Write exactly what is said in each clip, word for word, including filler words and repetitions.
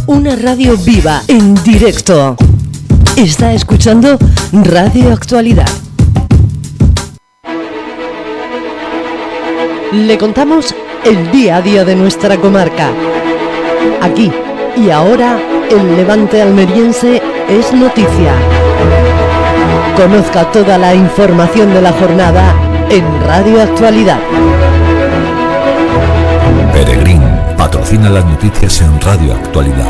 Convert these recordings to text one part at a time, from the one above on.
Una radio viva, en directo. Está escuchando Radio Actualidad. Le contamos el día a día de nuestra comarca. Aquí y ahora, el Levante almeriense es noticia. Conozca toda la información de la jornada en Radio Actualidad. Peregrín patrocina las noticias en Radio Actualidad.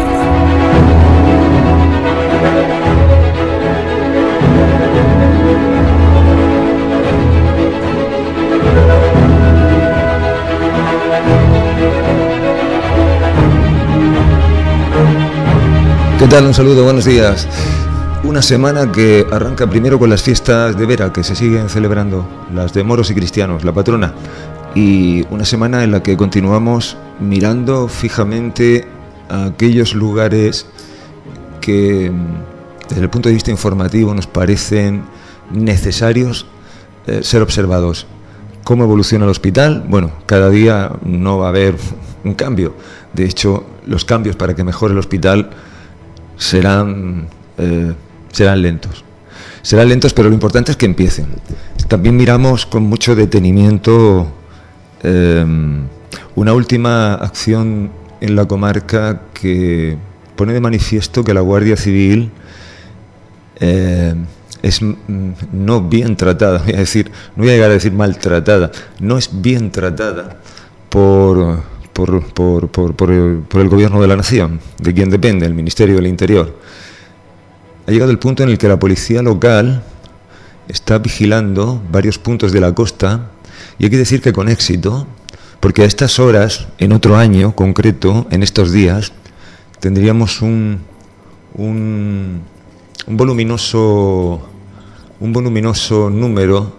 ¿Qué tal? Un saludo, buenos días. Una semana que arranca primero con las fiestas de Vera, que se siguen celebrando, las de moros y cristianos, la patrona. Y una semana en la que continuamos mirando fijamente a aquellos lugares que, desde el punto de vista informativo, nos parecen necesarios eh, ser observados. ¿Cómo evoluciona el hospital? Bueno, cada día no va a haber un cambio. De hecho, los cambios para que mejore el hospital serán, eh, serán lentos. Serán lentos, pero lo importante es que empiecen. También miramos con mucho detenimiento eh, una última acción en la comarca que pone de manifiesto que la Guardia Civil eh, es no bien tratada, voy a decir, no voy a llegar a decir maltratada, no es bien tratada por, por, por, por, por, el, por el gobierno de la nación, de quien depende, el Ministerio del Interior. Ha llegado el punto en el que la policía local está vigilando varios puntos de la costa, y hay que decir que con éxito, porque a estas horas, en otro año concreto, en estos días, tendríamos un, un, un voluminoso un voluminoso número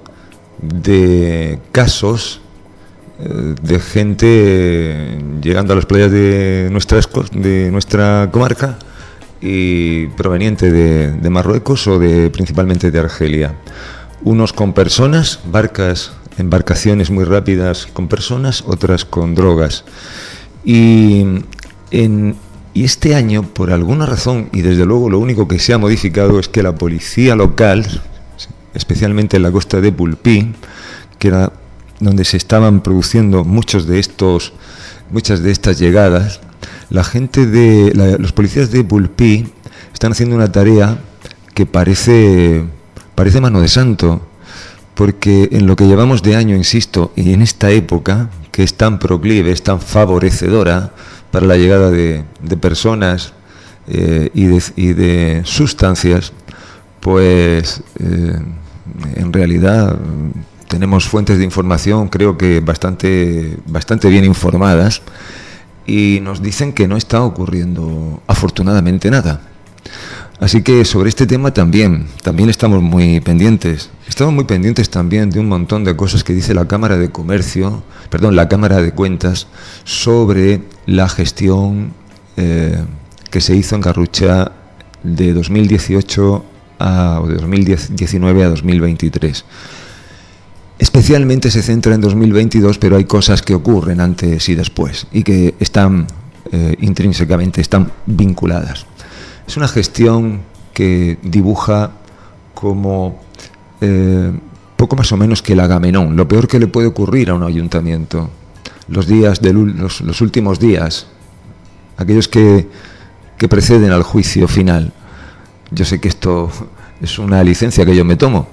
de casos eh, de gente llegando a las playas de, nuestras, de nuestra comarca y proveniente de, de Marruecos o de principalmente de Argelia. Unos con personas, barcas, embarcaciones muy rápidas con personas, otras con drogas. Y, en, y este año, por alguna razón, y desde luego lo único que se ha modificado es que la policía local, especialmente en la costa de Pulpí, que era donde se estaban produciendo muchos de estos, muchas de estas llegadas, la gente de la, los policías de Pulpí están haciendo una tarea que parece parece mano de santo, porque en lo que llevamos de año, insisto, y en esta época que es tan proclive, es tan favorecedora para la llegada de, de personas eh, y, de, y de sustancias, pues eh, en realidad tenemos fuentes de información, creo que bastante, bastante bien informadas, y nos dicen que no está ocurriendo afortunadamente nada. Así que sobre este tema también, también estamos muy pendientes. Estamos muy pendientes también de un montón de cosas que dice la Cámara de Comercio, perdón, la Cámara de Cuentas, sobre la gestión eh, que se hizo en Garrucha de dos mil dieciocho a, o de dos mil diecinueve a dos mil veintitrés. Especialmente se centra en dos mil veintidós, pero hay cosas que ocurren antes y después y que están eh, intrínsecamente, están vinculadas. Es una gestión que dibuja como eh, poco más o menos que el Agamenón, lo peor que le puede ocurrir a un ayuntamiento. Los días de los, los últimos días, aquellos que, que preceden al juicio final. Yo sé que esto es una licencia que yo me tomo,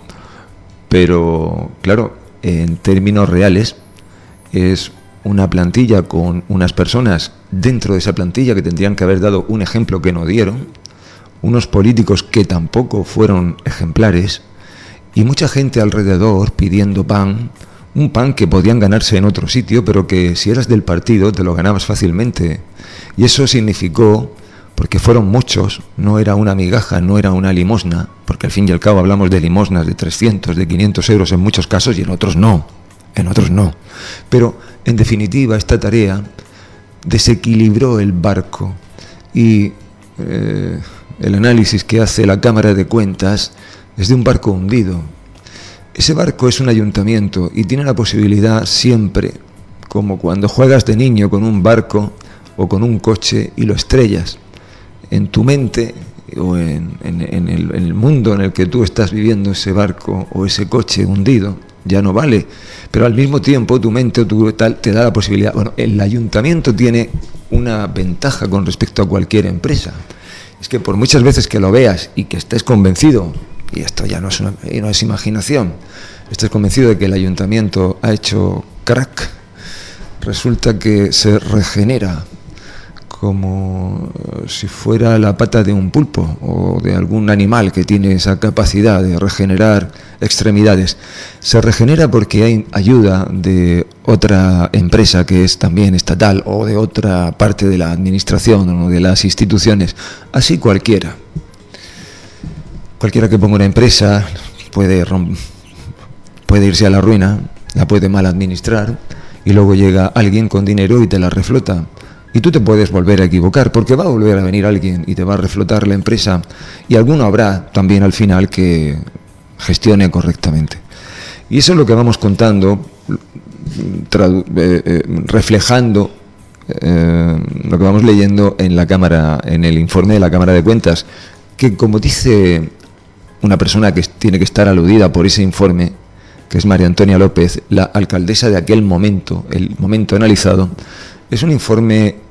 pero claro, en términos reales es una plantilla con unas personas dentro de esa plantilla que tendrían que haber dado un ejemplo que no dieron, unos políticos que tampoco fueron ejemplares y mucha gente alrededor pidiendo pan, un pan que podían ganarse en otro sitio, pero que si eras del partido te lo ganabas fácilmente. Y eso significó, porque fueron muchos, no era una migaja, no era una limosna, porque al fin y al cabo hablamos de limosnas de trescientos, de quinientos euros en muchos casos y en otros no, en otros no. Pero en definitiva esta tarea desequilibró el barco y eh, el análisis que hace la Cámara de Cuentas es de un barco hundido. Ese barco es un ayuntamiento y tiene la posibilidad siempre, como cuando juegas de niño con un barco o con un coche y lo estrellas, en tu mente o en, en, en, el, en el mundo en el que tú estás viviendo, ese barco o ese coche hundido, ya no vale. Pero al mismo tiempo tu mente o tu tal te da la posibilidad. Bueno, el ayuntamiento tiene una ventaja con respecto a cualquier empresa. Es que por muchas veces que lo veas y que estés convencido, y esto ya no es, una, no es imaginación, estés convencido de que el ayuntamiento ha hecho crack, resulta que se regenera como si fuera la pata de un pulpo o de algún animal que tiene esa capacidad de regenerar extremidades. Se regenera porque hay ayuda de otra empresa que es también estatal o de otra parte de la administración o de las instituciones. Así cualquiera. Cualquiera que ponga una empresa puede, romp- puede irse a la ruina, la puede mal administrar y luego llega alguien con dinero y te la reflota. Y tú te puedes volver a equivocar, porque va a volver a venir alguien y te va a reflotar la empresa, y alguno habrá también al final que gestione correctamente. Y eso es lo que vamos contando, tradu- eh, eh, reflejando eh, lo que vamos leyendo en la Cámara, en el informe de la Cámara de Cuentas, que como dice una persona que tiene que estar aludida por ese informe, que es María Antonia López, la alcaldesa de aquel momento, el momento analizado, es un informe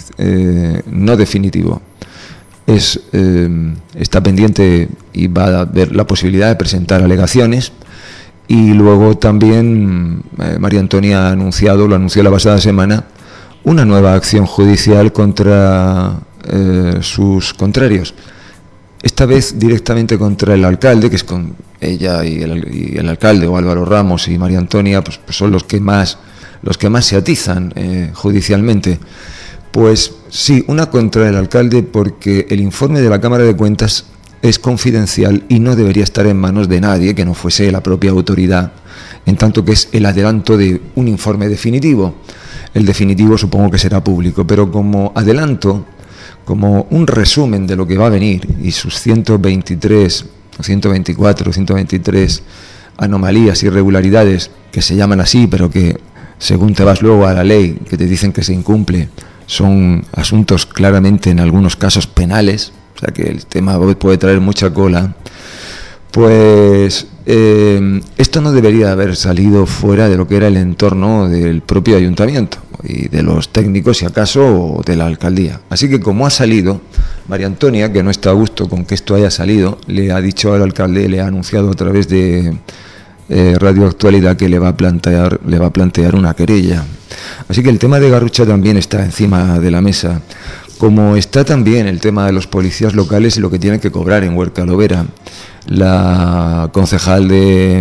eh, no definitivo. Es, eh, está pendiente y va a haber la posibilidad de presentar alegaciones, y luego también eh, María Antonia ha anunciado, lo anunció la pasada semana, una nueva acción judicial contra eh, sus contrarios. Esta vez directamente contra el alcalde, que es con ella y el, y el alcalde, o Álvaro Ramos y María Antonia, pues, pues son los que más los que más se atizan eh, judicialmente. Pues sí, una contra el alcalde porque el informe de la Cámara de Cuentas es confidencial y no debería estar en manos de nadie que no fuese la propia autoridad, en tanto que es el adelanto de un informe definitivo. El definitivo supongo que será público, pero como adelanto, como un resumen de lo que va a venir y sus ciento veintitrés, ciento veinticuatro, ciento veintitrés anomalías, irregularidades, que se llaman así, pero que según te vas luego a la ley, que te dicen que se incumple, son asuntos claramente en algunos casos penales, o sea que el tema puede traer mucha cola. Pues eh, esto no debería haber salido fuera de lo que era el entorno del propio ayuntamiento y de los técnicos, si acaso, o de la alcaldía. Así que como ha salido, María Antonia, que no está a gusto con que esto haya salido, le ha dicho al alcalde, le ha anunciado a través de Eh, Radio Actualidad que le va a plantear le va a plantear una querella. Así que el tema de Garrucha también está encima de la mesa, como está también el tema de los policías locales y lo que tienen que cobrar en Huerca Lovera. La concejal de,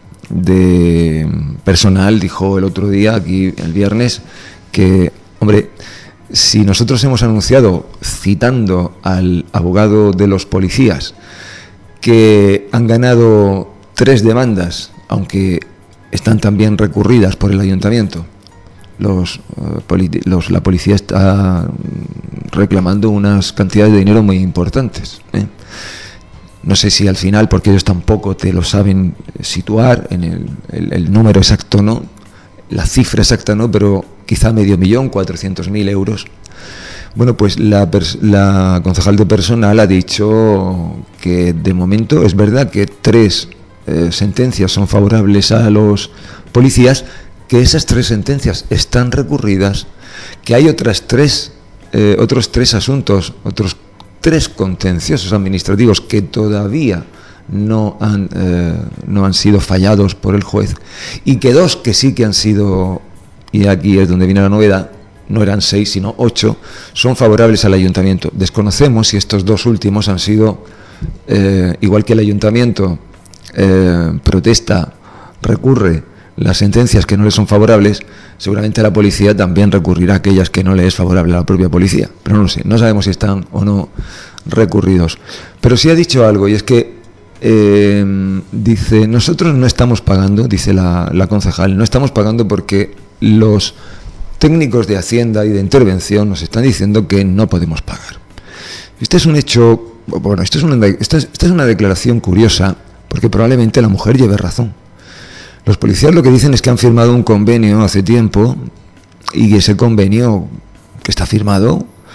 de personal dijo el otro día, aquí el viernes, que, hombre, si nosotros hemos anunciado, citando al abogado de los policías, que han ganado tres demandas, aunque están también recurridas por el ayuntamiento. Los, uh, politi- los, la policía está reclamando unas cantidades de dinero muy importantes. ¿eh? No sé si al final, porque ellos tampoco te lo saben situar en el, el, el número exacto, no, la cifra exacta no, pero quizá medio millón, cuatrocientos mil euros. Bueno, pues la, pers- la concejal de personal ha dicho que de momento es verdad que tres Eh, sentencias son favorables a los policías, que esas tres sentencias están recurridas, que hay otras tres, eh, otros tres asuntos, otros tres contenciosos administrativos que todavía no han, eh, no han sido fallados por el juez, y que dos que sí que han sido, y aquí es donde viene la novedad, no eran seis sino ocho, son favorables al ayuntamiento. Desconocemos si estos dos últimos han sido, eh, igual que el ayuntamiento Eh, protesta, recurre las sentencias que no le son favorables, seguramente la policía también recurrirá a aquellas que no le es favorable a la propia policía, pero no lo sé, no sabemos si están o no recurridos. Pero sí ha dicho algo, y es que eh, dice, nosotros no estamos pagando, dice la, la concejal, no estamos pagando porque los técnicos de Hacienda y de Intervención nos están diciendo que no podemos pagar. Este es un hecho, bueno, esto es una, esta es, esta es una declaración curiosa, porque probablemente la mujer lleve razón. Los policías lo que dicen es que han firmado un convenio hace tiempo, y ese convenio que está firmado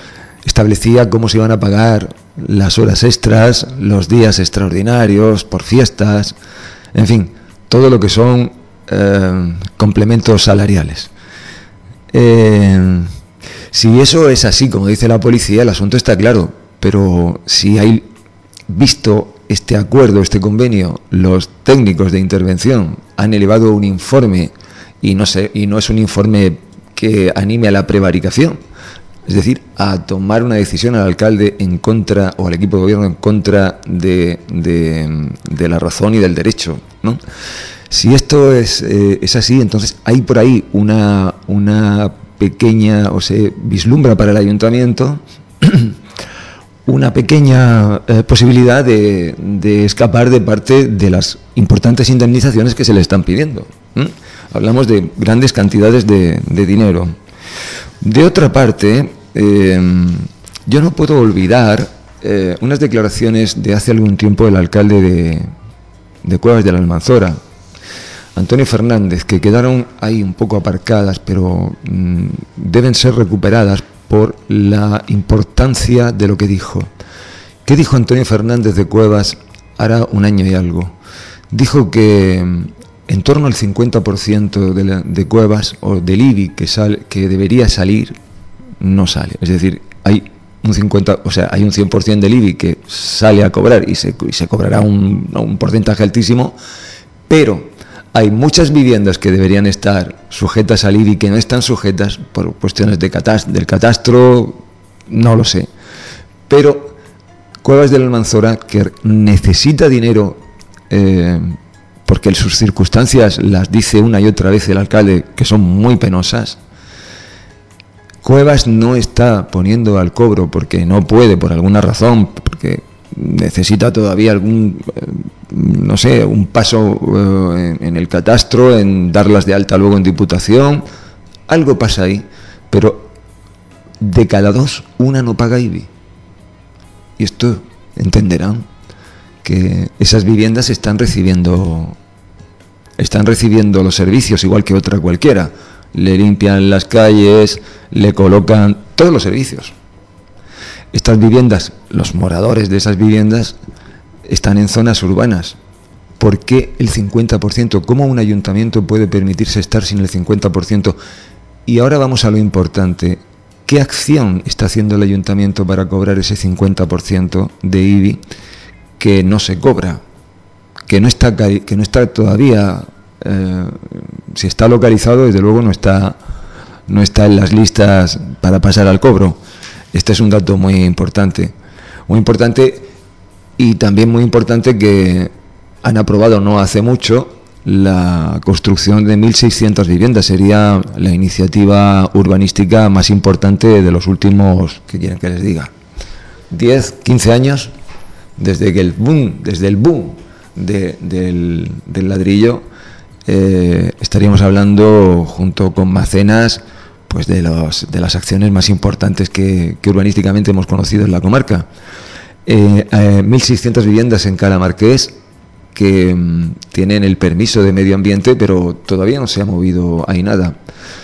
establecía cómo se iban a pagar las horas extras, los días extraordinarios, por fiestas, en fin, todo lo que son eh, complementos salariales. Eh, si eso es así, como dice la policía, el asunto está claro, pero si hay visto este acuerdo, este convenio, los técnicos de intervención han elevado un informe y no sé, y no es un informe que anime a la prevaricación, es decir, a tomar una decisión al alcalde en contra, o al equipo de gobierno en contra de, de, de la razón y del derecho, ¿no? Si esto es, eh, es así, entonces hay por ahí una, una pequeña, o se vislumbra para el ayuntamiento una pequeña eh, posibilidad de, de escapar de parte de las importantes indemnizaciones que se le están pidiendo. ¿Mm? Hablamos de grandes cantidades de, de dinero. De otra parte, eh, yo no puedo olvidar eh, unas declaraciones de hace algún tiempo del alcalde de, de Cuevas de la Almanzora, Antonio Fernández, que quedaron ahí un poco aparcadas, pero mmm, deben ser recuperadas por la importancia de lo que dijo. ¿Qué dijo Antonio Fernández de Cuevas hará un año y algo? Dijo que en torno al cincuenta por ciento de, la, de Cuevas, o del I B I que, sal, que debería salir, no sale. Es decir, hay un cincuenta, o sea, hay un cien por ciento del I B I que sale a cobrar y se, y se cobrará un, un porcentaje altísimo, pero hay muchas viviendas que deberían estar sujetas al I B I que no están sujetas por cuestiones de catast- del catastro, no lo sé. Pero Cuevas de la Almanzora, que necesita dinero, eh, porque sus circunstancias las dice una y otra vez el alcalde, que son muy penosas, Cuevas no está poniendo al cobro porque no puede, por alguna razón, porque necesita todavía algún, no sé, un paso eh, en, en el catastro, en darlas de alta luego en diputación, algo pasa ahí, pero de cada dos, una no paga I B I. Y esto entenderán que esas viviendas están recibiendo, están recibiendo los servicios igual que otra cualquiera. Le limpian las calles, le colocan todos los servicios. Estas viviendas, los moradores de esas viviendas están en zonas urbanas. ¿Por qué el cincuenta por ciento? ¿Cómo un ayuntamiento puede permitirse estar sin el cincuenta por ciento? Y ahora vamos a lo importante. ¿Qué acción está haciendo el ayuntamiento para cobrar ese cincuenta por ciento de I B I que no se cobra? Que no está, que no está todavía, eh, si está localizado, desde luego no está, no está en las listas para pasar al cobro. Este es un dato muy importante, muy importante y también muy importante que han aprobado no hace mucho la construcción de mil seiscientas viviendas. Sería la iniciativa urbanística más importante de los últimos, ¿qué quieren que les diga? diez, quince años, desde que el boom, desde el boom de, del, del ladrillo, eh, estaríamos hablando junto con Macenas, pues de, los, de las acciones más importantes que, que urbanísticamente hemos conocido en la comarca. Eh, eh, mil seiscientas viviendas en Calamarqués que um, tienen el permiso de medio ambiente, pero todavía no se ha movido ahí nada.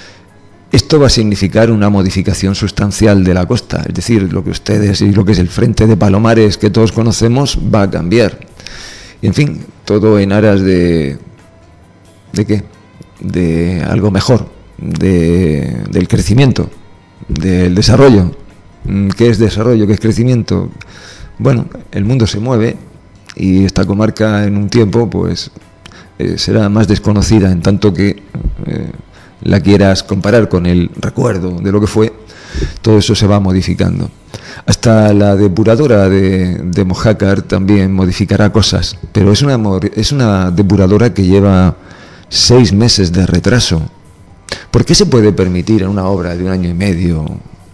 Esto va a significar una modificación sustancial de la costa, es decir, lo que ustedes y lo que es el frente de Palomares que todos conocemos va a cambiar. Y en fin, todo en aras de... ¿de qué? De algo mejor. De, del crecimiento, del desarrollo. ¿Qué es desarrollo? ¿Qué es crecimiento? Bueno, el mundo se mueve y esta comarca en un tiempo pues eh, será más desconocida en tanto que eh, la quieras comparar con el recuerdo de lo que fue. Todo eso se va modificando. Hasta la depuradora de, de Mojácar también modificará cosas, pero es una, es una depuradora que lleva seis meses de retraso. ¿Por qué se puede permitir en una obra de un año y medio,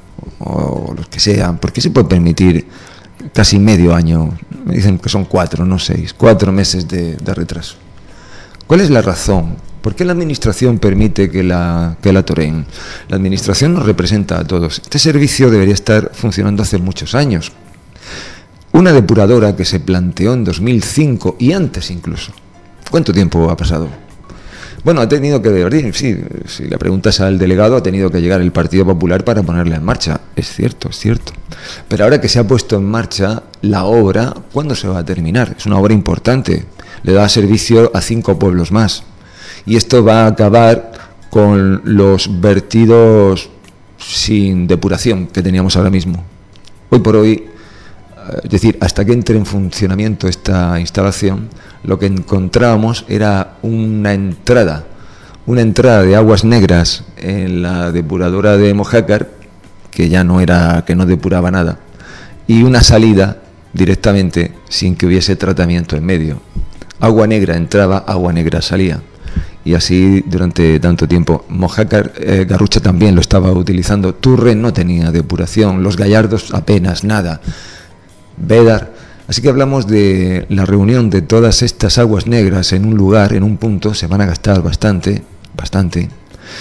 o los que sean, por qué se puede permitir casi medio año? Me dicen que son cuatro, no seis, cuatro meses de, de retraso. ¿Cuál es la razón? ¿Por qué la administración permite que la, que la toreen? La administración nos representa a todos. Este servicio debería estar funcionando hace muchos años. Una depuradora que se planteó en dos mil cinco y antes incluso. ¿Cuánto tiempo ha pasado? Bueno, ha tenido que, sí, si le preguntas al delegado, ha tenido que llegar el Partido Popular para ponerla en marcha. Es cierto, es cierto. Pero ahora que se ha puesto en marcha la obra, ¿cuándo se va a terminar? Es una obra importante. Le da servicio a cinco pueblos más. Y esto va a acabar con los vertidos sin depuración que teníamos ahora mismo. Hoy por hoy, es decir, hasta que entre en funcionamiento esta instalación, lo que encontrábamos era una entrada, una entrada de aguas negras en la depuradora de Mojácar, que ya no era, que no depuraba nada, y una salida directamente sin que hubiese tratamiento en medio. Agua negra entraba, agua negra salía. Y así durante tanto tiempo. Mojácar, eh, Garrucha también lo estaba utilizando. Turre no tenía depuración, los Gallardos apenas nada. Bédar. Así que hablamos de la reunión de todas estas aguas negras en un lugar, en un punto. Se van a gastar bastante, bastante.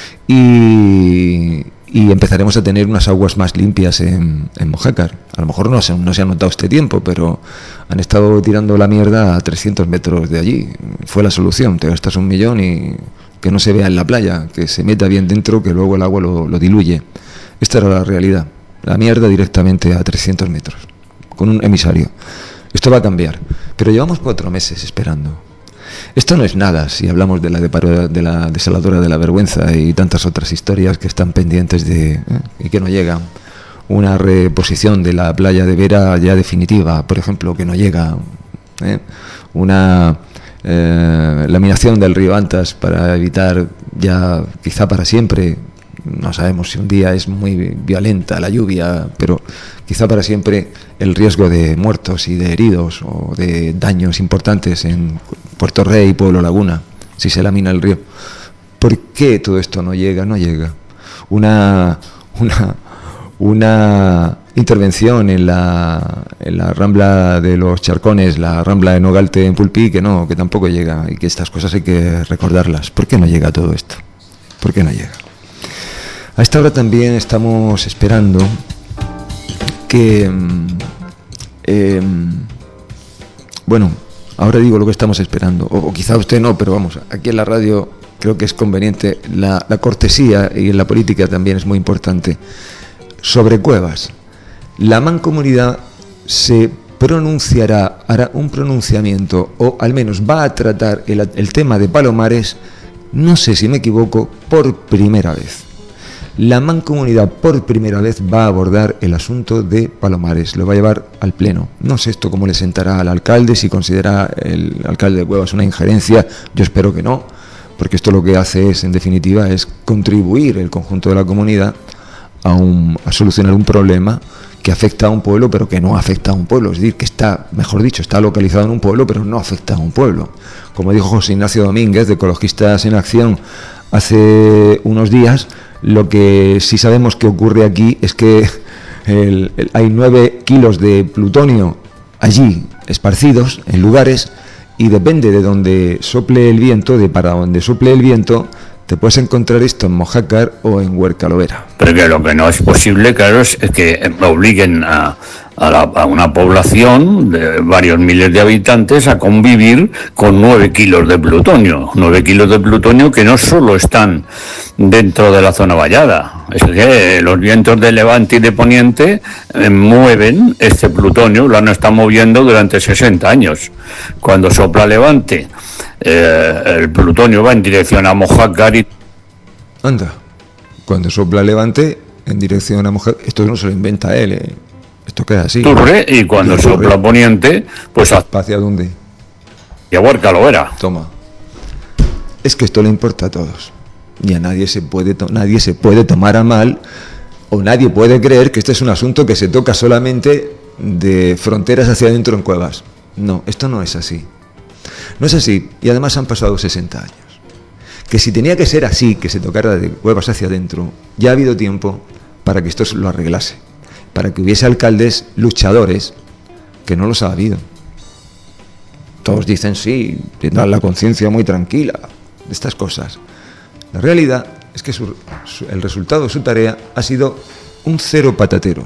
Y, y empezaremos a tener unas aguas más limpias en, en Mojácar. A lo mejor no se, no se ha notado este tiempo, pero han estado tirando la mierda a trescientos metros de allí. Fue la solución. Te gastas un millón y que no se vea en la playa, que se meta bien dentro, que luego el agua lo, lo diluye. Esta era la realidad. La mierda directamente a trescientos metros, con un emisario. Esto va a cambiar, pero llevamos cuatro meses esperando. Esto no es nada si hablamos de la, de, de la desaladora de la vergüenza y tantas otras historias que están pendientes de ¿eh? y que no llegan. Una reposición de la playa de Vera ya definitiva, por ejemplo, que no llega. ¿eh? Una eh, laminación del río Antas para evitar ya quizá para siempre. No sabemos si un día es muy violenta la lluvia, pero quizá para siempre el riesgo de muertos y de heridos o de daños importantes en Puerto Rey y Pueblo Laguna, si se lamina el río. ¿Por qué todo esto no llega? No llega. Una, una, una intervención en la, en la Rambla de los Charcones, la Rambla de Nogalte en Pulpí, que no, que tampoco llega, y que estas cosas hay que recordarlas. ¿Por qué no llega todo esto? ¿Por qué no llega? A esta hora también estamos esperando que, eh, bueno, ahora digo lo que estamos esperando, o, o quizá usted no, pero vamos, aquí en la radio creo que es conveniente, la, la cortesía y en la política también es muy importante. Sobre Cuevas, la Mancomunidad se pronunciará, hará un pronunciamiento, o al menos va a tratar el, el tema de Palomares, no sé si me equivoco, por primera vez. La Mancomunidad por primera vez va a abordar el asunto de Palomares, lo va a llevar al Pleno. No sé esto cómo le sentará al alcalde, si considera el alcalde de Cuevas una injerencia, yo espero que no, porque esto lo que hace es, en definitiva, es contribuir el conjunto de la comunidad a, un, a solucionar un problema que afecta a un pueblo, pero que no afecta a un pueblo, es decir, que está, mejor dicho, está localizado en un pueblo, pero no afecta a un pueblo. Como dijo José Ignacio Domínguez, de Ecologistas en Acción, hace unos días, lo que sí sabemos que ocurre aquí es que el, el, hay nueve kilos de plutonio allí esparcidos en lugares, y depende de donde sople el viento, de para donde sople el viento, te puedes encontrar esto en Mojácar o en Huercalovera. Pero que lo que no es posible, claro, es que obliguen a, a, la, a una población de varios miles de habitantes a convivir con nueve kilos de plutonio. Nueve kilos de plutonio que no solo están dentro de la zona vallada. Es que los vientos de levante y de poniente eh, mueven este plutonio, lo han estado moviendo durante sesenta años. Cuando sopla levante, eh, el plutonio va en dirección a Mojácar y... Anda, cuando sopla levante en dirección a Mojácar, esto no se lo inventa él, ¿eh? Esto queda así. Turre, y cuando y sopla turre. Poniente, pues... ¿Hacia dónde? Y a Huercalovera. Toma. Es que esto le importa a todos. Y a nadie se puede to- nadie se puede tomar a mal, o nadie puede creer que este es un asunto que se toca solamente de fronteras hacia adentro en Cuevas. No, esto no es así. No es así, y además han pasado sesenta años. Que si tenía que ser así, que se tocara de Cuevas hacia adentro, ya ha habido tiempo para que esto lo arreglase, para que hubiese alcaldes luchadores, que no los ha habido. Todos dicen sí, tendrán la conciencia muy tranquila de estas cosas. La realidad es que su, su, el resultado de su tarea ha sido un cero patatero.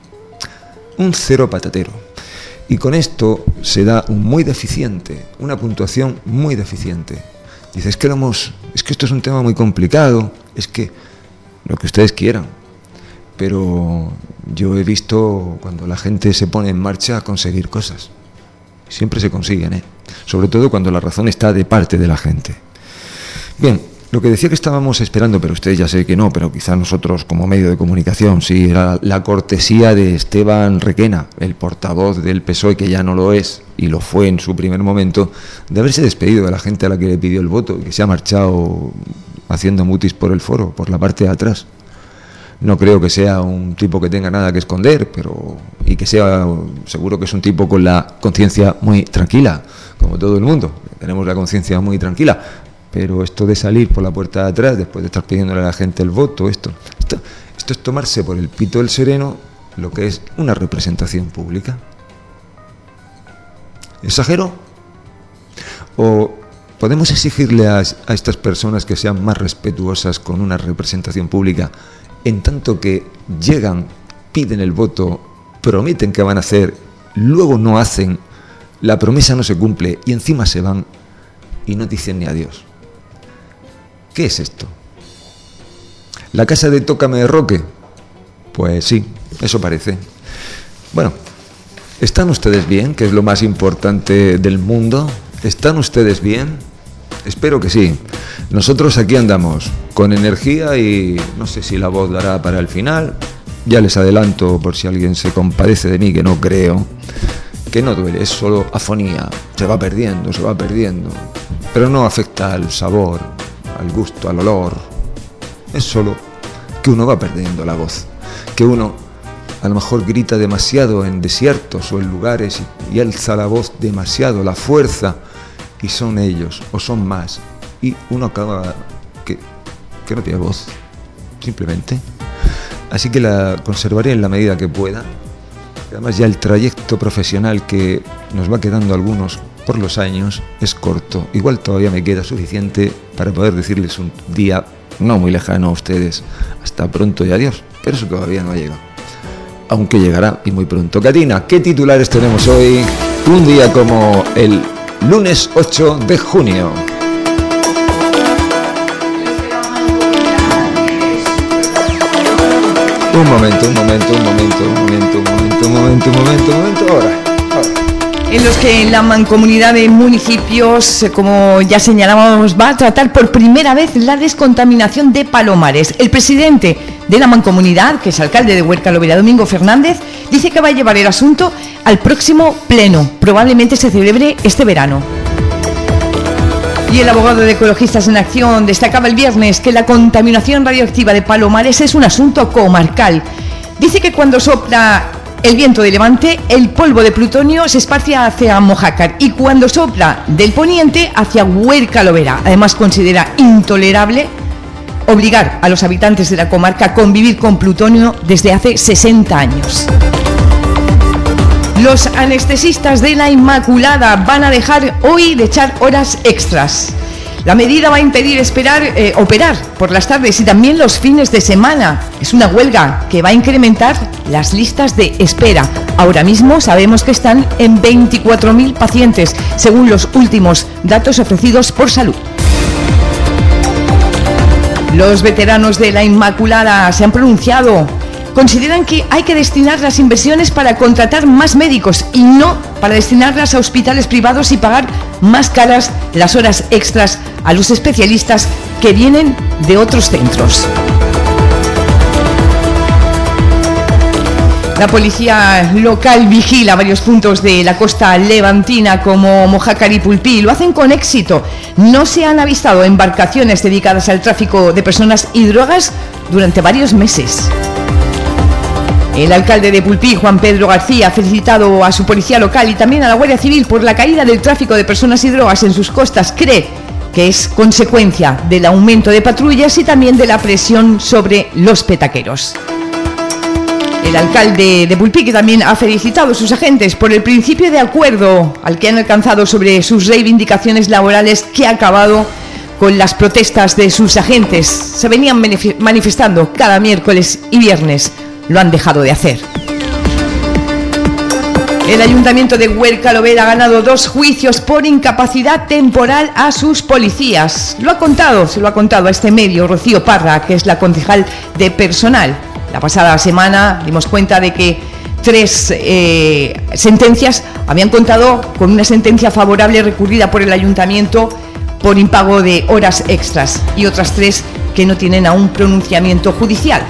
Un cero patatero. Y con esto se da un muy deficiente, una puntuación muy deficiente. Dice, es que, lo hemos, es que esto es un tema muy complicado, es que lo que ustedes quieran. Pero yo he visto cuando la gente se pone en marcha a conseguir cosas. Siempre se consiguen, ¿eh? Sobre todo cuando la razón está de parte de la gente. Bien, lo que decía que estábamos esperando, pero ustedes ya sé que no, pero quizá nosotros como medio de comunicación, sí, era la cortesía de Esteban Requena, el portavoz del P S O E, que ya no lo es, y lo fue en su primer momento, de haberse despedido de la gente a la que le pidió el voto y que se ha marchado haciendo mutis por el foro, por la parte de atrás. No creo que sea un tipo que tenga nada que esconder, pero y que sea, seguro que es un tipo con la conciencia muy tranquila, como todo el mundo. Tenemos la conciencia muy tranquila, pero esto de salir por la puerta de atrás, después de estar pidiéndole a la gente el voto, esto, esto, esto es tomarse por el pito del sereno lo que es una representación pública. ¿Exagero? ¿O podemos exigirle a, a estas personas que sean más respetuosas con una representación pública, en tanto que llegan, piden el voto, prometen que van a hacer, luego no hacen, la promesa no se cumple y encima se van y no dicen ni adiós? ¿Qué es esto? ¿La casa de Tócame de Roque? Pues sí, eso parece. Bueno, ¿están ustedes bien? Que es lo más importante del mundo. ¿Están ustedes bien? Espero que sí. Nosotros aquí andamos con energía y no sé si la voz dará para el final. Ya les adelanto, por si alguien se compadece de mí, que no creo, que no duele, es solo afonía. Se va perdiendo, se va perdiendo. Pero no afecta al sabor, al gusto, al olor. Es solo que uno va perdiendo la voz. Que uno a lo mejor grita demasiado en desiertos o en lugares y, y alza la voz demasiado, la fuerza. Y son ellos, o son más, y uno acaba que, que no tiene voz, simplemente. Así que la conservaré en la medida que pueda. Además ya el trayecto profesional que nos va quedando a algunos por los años es corto. Igual todavía me queda suficiente para poder decirles un día no muy lejano a ustedes, hasta pronto y adiós, pero eso todavía no ha llegado. Aunque llegará y muy pronto. Catina, ¿qué titulares tenemos hoy? Un día como el lunes ocho de junio. Un momento, un momento, un momento, un momento, un momento, un momento, un momento, un momento, ahora, ahora. En los que la Mancomunidad de Municipios, como ya señalábamos, va a tratar por primera vez la descontaminación de Palomares. El presidente de la Mancomunidad, que es alcalde de Huerca Lovera, Domingo Fernández, dice que va a llevar el asunto al próximo pleno, probablemente se celebre este verano. Y el abogado de Ecologistas en Acción destacaba el viernes que la contaminación radioactiva de Palomares es un asunto comarcal. Dice que cuando sopla el viento de levante, el polvo de plutonio se esparce hacia Mojácar y cuando sopla del poniente hacia Huerca Lovera. Además considera intolerable obligar a los habitantes de la comarca a convivir con plutonio desde hace sesenta años. Los anestesistas de la Inmaculada van a dejar hoy de echar horas extras. La medida va a impedir esperar, eh, operar por las tardes y también los fines de semana. Es una huelga que va a incrementar las listas de espera. Ahora mismo sabemos que están en veinticuatro mil pacientes, según los últimos datos ofrecidos por Salud. Los veteranos de la Inmaculada se han pronunciado. Consideran que hay que destinar las inversiones para contratar más médicos y no para destinarlas a hospitales privados y pagar más caras las horas extras a los especialistas que vienen de otros centros. La policía local vigila varios puntos de la costa levantina como Mojácar y Pulpí. Lo hacen con éxito. No se han avistado embarcaciones dedicadas al tráfico de personas y drogas durante varios meses. El alcalde de Pulpí, Juan Pedro García, ha felicitado a su policía local y también a la Guardia Civil por la caída del tráfico de personas y drogas en sus costas. Cree que es consecuencia del aumento de patrullas y también de la presión sobre los petaqueros. El alcalde de Pulpí, que también ha felicitado a sus agentes por el principio de acuerdo al que han alcanzado sobre sus reivindicaciones laborales, que ha acabado con las protestas de sus agentes. Se venían manifestando cada miércoles y viernes. Lo han dejado de hacer. El Ayuntamiento de Huerca-Lover ha ganado dos juicios por incapacidad temporal a sus policías. Lo ha contado, se lo ha contado a este medio Rocío Parra, que es la concejal de personal. La pasada semana dimos cuenta de que tres eh, sentencias habían contado con una sentencia favorable recurrida por el Ayuntamiento por impago de horas extras y otras tres que no tienen aún pronunciamiento judicial.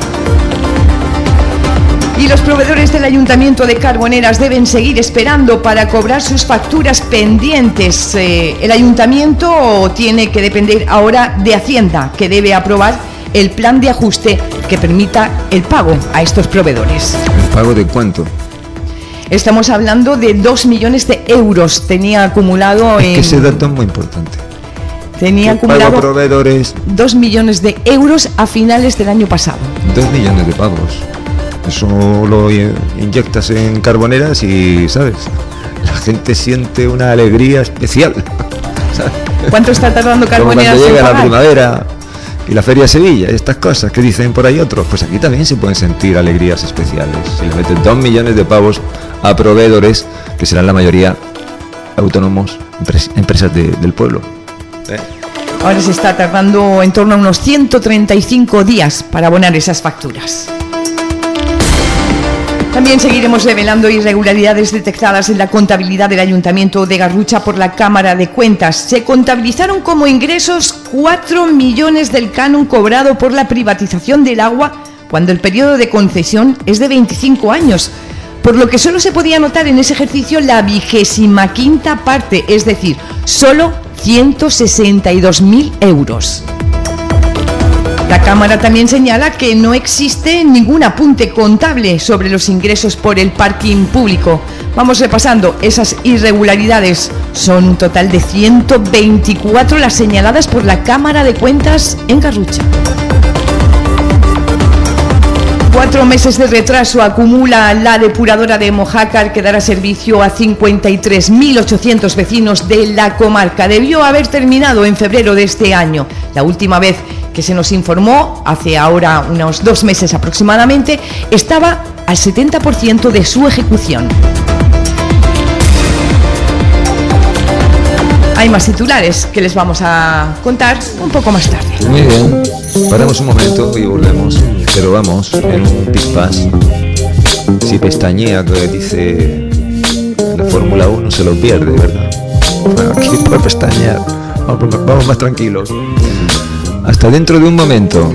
Y los proveedores del Ayuntamiento de Carboneras deben seguir esperando para cobrar sus facturas pendientes. Eh, el Ayuntamiento tiene que depender ahora de Hacienda, que debe aprobar el plan de ajuste que permita el pago a estos proveedores. ¿El pago de cuánto? Estamos hablando de dos millones de euros. Tenía acumulado es en... que ese dato es muy importante. Tenía ¿Qué acumulado pago a proveedores? dos millones de euros a finales del año pasado. Dos millones de pavos. Eso lo inyectas en Carboneras y, ¿sabes? La gente siente una alegría especial. ¿Sabes? ¿Cuánto está tardando Carboneras? Como cuando llega en la pagar? primavera y la Feria de Sevilla, estas cosas que dicen por ahí otros, pues aquí también se pueden sentir alegrías especiales. Si le meten dos millones de pavos a proveedores, que serán la mayoría autónomos, empres- empresas de, del pueblo. ¿Eh? Ahora se está tardando en torno a unos ciento treinta y cinco días para abonar esas facturas. También seguiremos revelando irregularidades detectadas en la contabilidad del Ayuntamiento de Garrucha por la Cámara de Cuentas. Se contabilizaron como ingresos cuatro millones del canon cobrado por la privatización del agua cuando el periodo de concesión es de veinticinco años, por lo que solo se podía anotar en ese ejercicio la vigésima quinta parte, es decir, solo ciento sesenta y dos mil euros. La Cámara también señala que no existe ningún apunte contable sobre los ingresos por el parking público. Vamos repasando esas irregularidades. Son un total de ciento veinticuatro las señaladas por la Cámara de Cuentas en Garrucha. Cuatro meses de retraso acumula la depuradora de Mojácar, que dará servicio a cincuenta y tres mil ochocientos vecinos de la comarca. Debió haber terminado en febrero de este año. La última vez que se nos informó, hace ahora unos dos meses aproximadamente, estaba al setenta por ciento de su ejecución. Hay más titulares que les vamos a contar un poco más tarde. Muy bien, paramos un momento y volvemos, pero vamos en un pispás. Si pestañea, que dice la Fórmula uno, se lo pierde, ¿verdad? Bueno, aquí puede pestañear, vamos, vamos más tranquilos. Hasta dentro de un momento.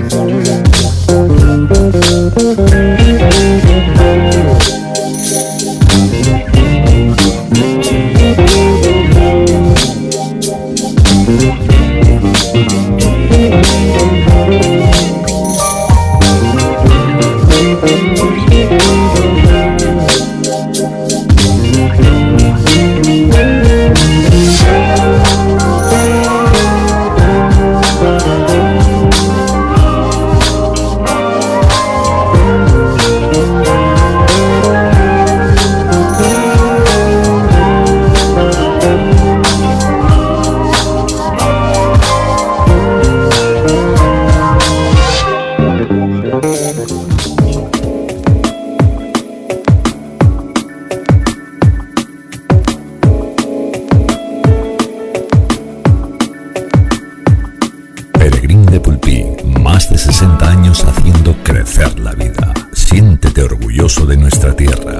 sesenta años haciendo crecer la vida. Siéntete orgulloso de nuestra tierra.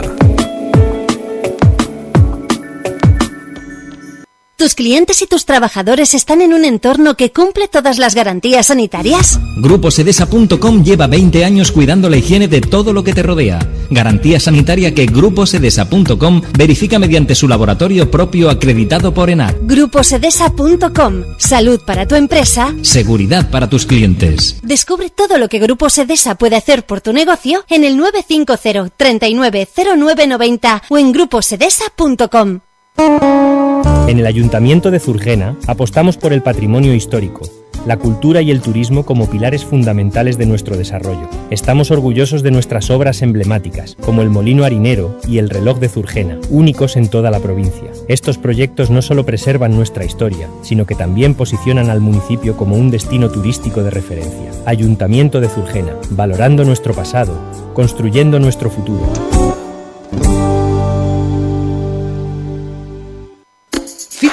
¿Tus clientes y tus trabajadores están en un entorno que cumple todas las garantías sanitarias? Grupo Sedesa punto com lleva veinte años cuidando la higiene de todo lo que te rodea. Garantía sanitaria que Grupo Sedesa punto com verifica mediante su laboratorio propio acreditado por ENAC. Grupo Sedesa punto com. Salud para tu empresa. Seguridad para tus clientes. Descubre todo lo que Grupo Sedesa puede hacer por tu negocio en el nueve cinco cero, treinta y nueve, cero nueve noventa o en grupo sedesa punto com. En el Ayuntamiento de Zurgena apostamos por el patrimonio histórico, la cultura y el turismo como pilares fundamentales de nuestro desarrollo. Estamos orgullosos de nuestras obras emblemáticas, como el Molino Harinero y el Reloj de Zurgena, únicos en toda la provincia. Estos proyectos no solo preservan nuestra historia, sino que también posicionan al municipio como un destino turístico de referencia. Ayuntamiento de Zurgena, valorando nuestro pasado, construyendo nuestro futuro.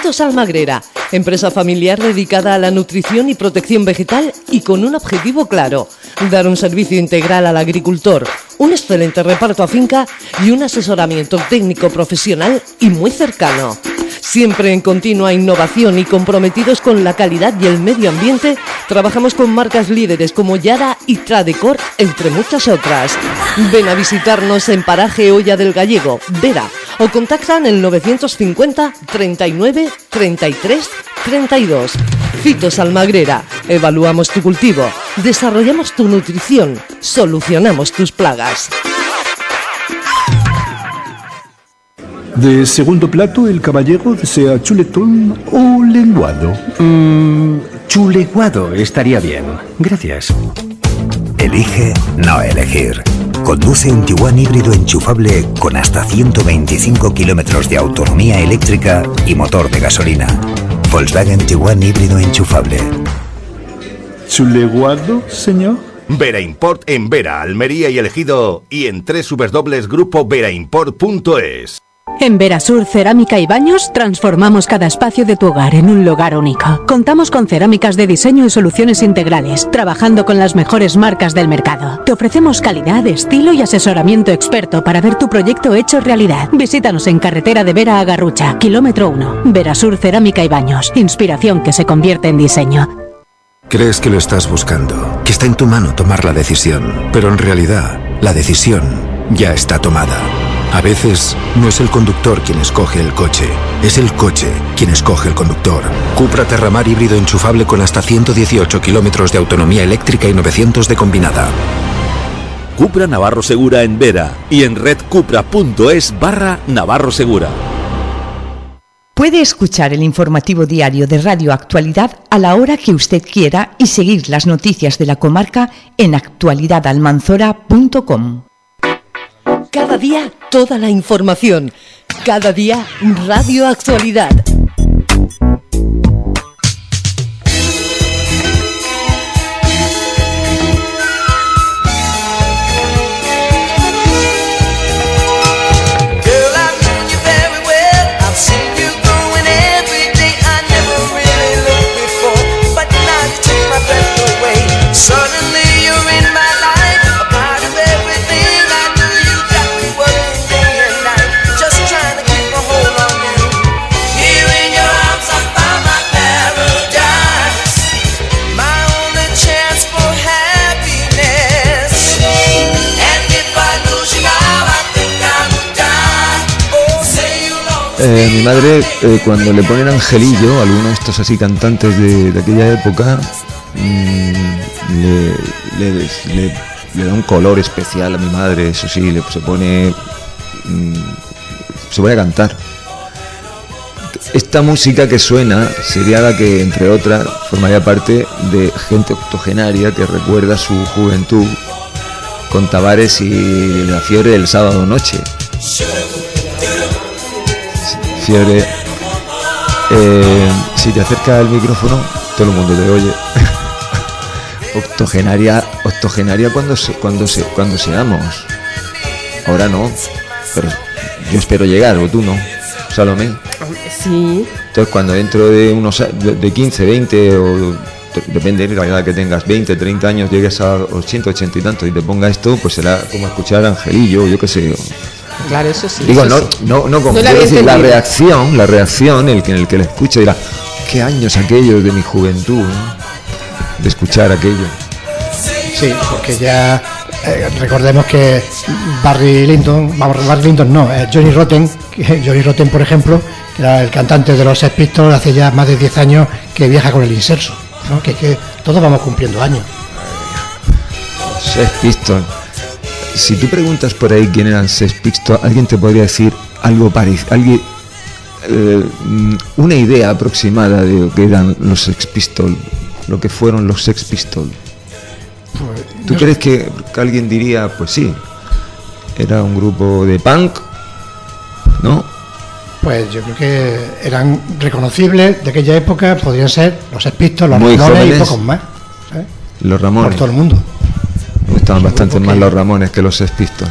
Fitos Almagrera, empresa familiar dedicada a la nutrición y protección vegetal y con un objetivo claro: dar un servicio integral al agricultor, un excelente reparto a finca y un asesoramiento técnico profesional y muy cercano. Siempre en continua innovación y comprometidos con la calidad y el medio ambiente, trabajamos con marcas líderes como Yara y Tradecor, entre muchas otras. Ven a visitarnos en Paraje Olla del Gallego, Vera, o contactan el novecientos cincuenta, treinta y nueve, treinta y tres, treinta y dos. Fitos Almagrera, evaluamos tu cultivo, desarrollamos tu nutrición, solucionamos tus plagas. De segundo plato, el caballero desea chuletón o lenguado. Mm, chuleguado estaría bien. Gracias. Elige no elegir. Conduce un Tiguan híbrido enchufable con hasta ciento veinticinco kilómetros de autonomía eléctrica y motor de gasolina. Volkswagen Tiguan híbrido enchufable. ¿Chuleguado, señor? Vera Import en Vera, Almería y El Ejido y en doble u doble u doble u punto grupo vera import punto es. En Verasur Cerámica y Baños transformamos cada espacio de tu hogar en un lugar único. Contamos con cerámicas de diseño y soluciones integrales, trabajando con las mejores marcas del mercado. Te ofrecemos calidad, estilo y asesoramiento experto para ver tu proyecto hecho realidad. Visítanos en Carretera de Vera a Garrucha, kilómetro uno. Verasur Cerámica y Baños, inspiración que se convierte en diseño. Crees que lo estás buscando, que está en tu mano tomar la decisión, pero en realidad la decisión ya está tomada. A veces no es el conductor quien escoge el coche, es el coche quien escoge el conductor. Cupra Terramar híbrido enchufable con hasta ciento dieciocho kilómetros de autonomía eléctrica y novecientos de combinada. Cupra Navarro Segura en Vera y en redcupra punto es barra Navarro Segura. Puede escuchar el informativo diario de Radio Actualidad a la hora que usted quiera y seguir las noticias de la comarca en actualidad almanzora punto com. Cada día toda la información. Cada día Radio Actualidad. Eh, mi madre, eh, cuando le ponen Angelillo, alguno de estos así cantantes de, de aquella época, mmm, le, le, le, le da un color especial a mi madre, eso sí, le, se pone mmm, se pone a cantar. Esta música que suena sería la que, entre otras, formaría parte de gente octogenaria que recuerda su juventud con Tavares y la fiebre del sábado noche. Fiebre, eh, si te acercas al micrófono, todo el mundo te oye. octogenaria, octogenaria cuando se, cuando se, cuando seamos. Ahora no, pero yo espero llegar, o tú no, Salomé. Sí. Entonces cuando dentro de unos de quince, veinte o depende de la edad que tengas, veinte, treinta años, llegues a ochenta, ochenta y tanto y te ponga esto, pues será como escuchar a Angelillo, yo qué sé. Claro, eso sí. Digo, eso no, sí. no, no, como no quiero decir, la entendido. reacción, la reacción, el que en el que le escucha dirá, qué años aquellos de mi juventud, ¿no? De escuchar aquello. Sí, porque ya eh, recordemos que Barry Lyndon, vamos, Barry Lyndon no, eh, Johnny Rotten, que, Johnny Rotten, por ejemplo, que era el cantante de los Sex Pistols, hace ya más de diez años que viaja con el inserso, ¿no? Que, que todos vamos cumpliendo años. Sex Pistols. Si tú preguntas por ahí quién eran Sex Pistols, alguien te podría decir algo parecido, alguien, eh, una idea aproximada de lo que eran los Sex Pistols, lo que fueron los Sex Pistols. Pues, ¿Tú yo... crees que, que alguien diría, pues sí, era un grupo de punk, ¿no? Pues yo creo que eran reconocibles de aquella época, podrían ser los Sex Pistols, los Muy Ramones jóvenes. y pocos más, ¿sabes? Los Ramones. Por todo el mundo. Me gustaban bastante más que... los Ramones que los Sex Pistols.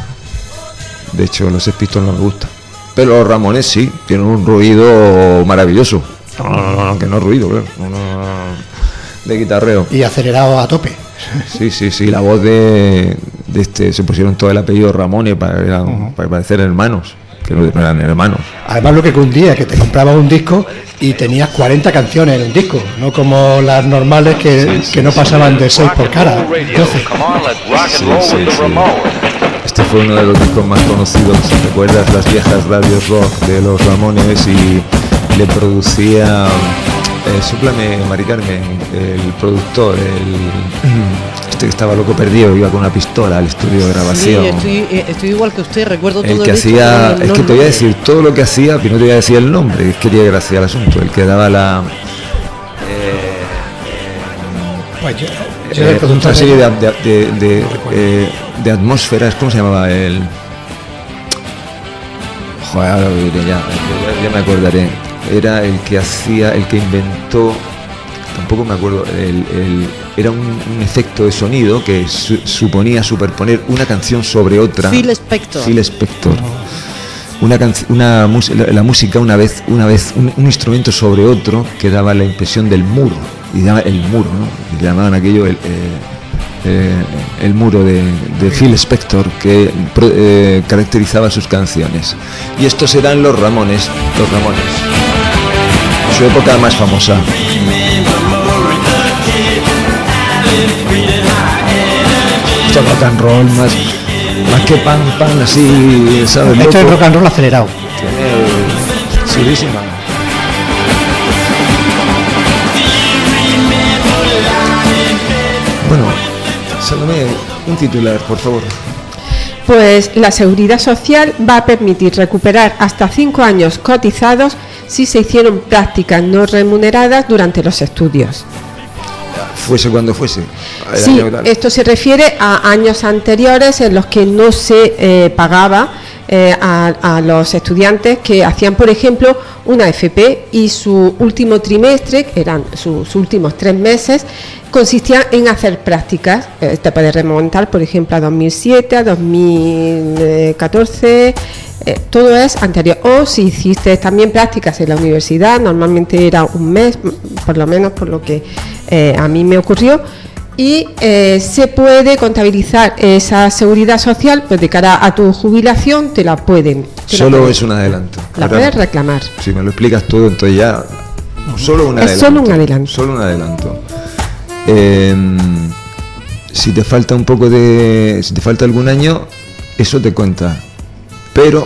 De hecho, los Sex Pistols no me gustan. Pero los Ramones sí, tienen un ruido maravilloso. No, no, no, no, que no ruido, claro. No, no, de guitarreo. Y acelerado a tope. Sí, sí, sí, la voz de, de este, se pusieron todo el apellido Ramones para, eran, uh-huh. para parecer hermanos, que no eran hermanos. Además, lo que un día que te comprabas un disco y tenías cuarenta canciones en el disco, no como las normales que, sí, sí, que no pasaban sí. de seis por cara. doce. Sí, sí, sí. Este fue uno de los discos más conocidos, si recuerdas las viejas radios rock de los Ramones, y le producía, eh, súplame, Mari Carmen, el productor, el, este que estaba loco perdido, iba con una pistola al estudio de grabación. Sí, estoy, estoy igual que usted, recuerdo todo el el que disco, hacía, el es que te voy a decir todo lo que hacía, pero no te voy a decir el nombre, es que quería gracia al asunto, el que daba la... Eh, pues yo, eh, otra serie de, de, de, de, eh, de atmósferas, ¿cómo se llamaba? El... Joder, ahora lo diré, ya, ya, ya me acordaré. Era el que hacía, el que inventó, tampoco me acuerdo, el, el, era un, un efecto de sonido que su, suponía superponer una canción sobre otra. Phil Spector. Phil Spector. Una, canc- una la, la música una vez, una vez un, un instrumento sobre otro que daba la impresión del muro, y daba el muro, ¿no? Y llamaban aquello el, eh, eh, el muro de, de Phil Spector, que eh, caracterizaba sus canciones. Y estos eran los Ramones, los Ramones. Su época más famosa. Esto es rock and roll más, más que pan, pan así, ¿sabes? Esto es rock and roll acelerado. Tiene chulísima. Bueno, Salomé, un titular, por favor. Pues la Seguridad Social va a permitir recuperar hasta cinco años cotizados si se hicieron prácticas no remuneradas durante los estudios. Fuese cuando fuese. Sí, esto se refiere a años anteriores en los que no se eh, pagaba eh, a, a los estudiantes que hacían, por ejemplo, una F P y su último trimestre, que eran sus últimos tres meses, consistía en hacer prácticas. Eh, te puedes remontar, por ejemplo, a dos mil siete, a dos mil catorce. Eh, todo es anterior. O si hiciste también prácticas en la universidad, normalmente era un mes, por lo menos por lo que eh, a mí me ocurrió, y eh, se puede contabilizar esa seguridad social, pues de cara a tu jubilación te la pueden. Te solo la pueden, es un adelanto. La Ahora, puedes reclamar. Si me lo explicas todo, entonces ya. Solo un es adelanto. Solo un adelanto. Solo un adelanto. Eh, si te falta un poco de. Si te falta algún año, eso te cuenta. Pero,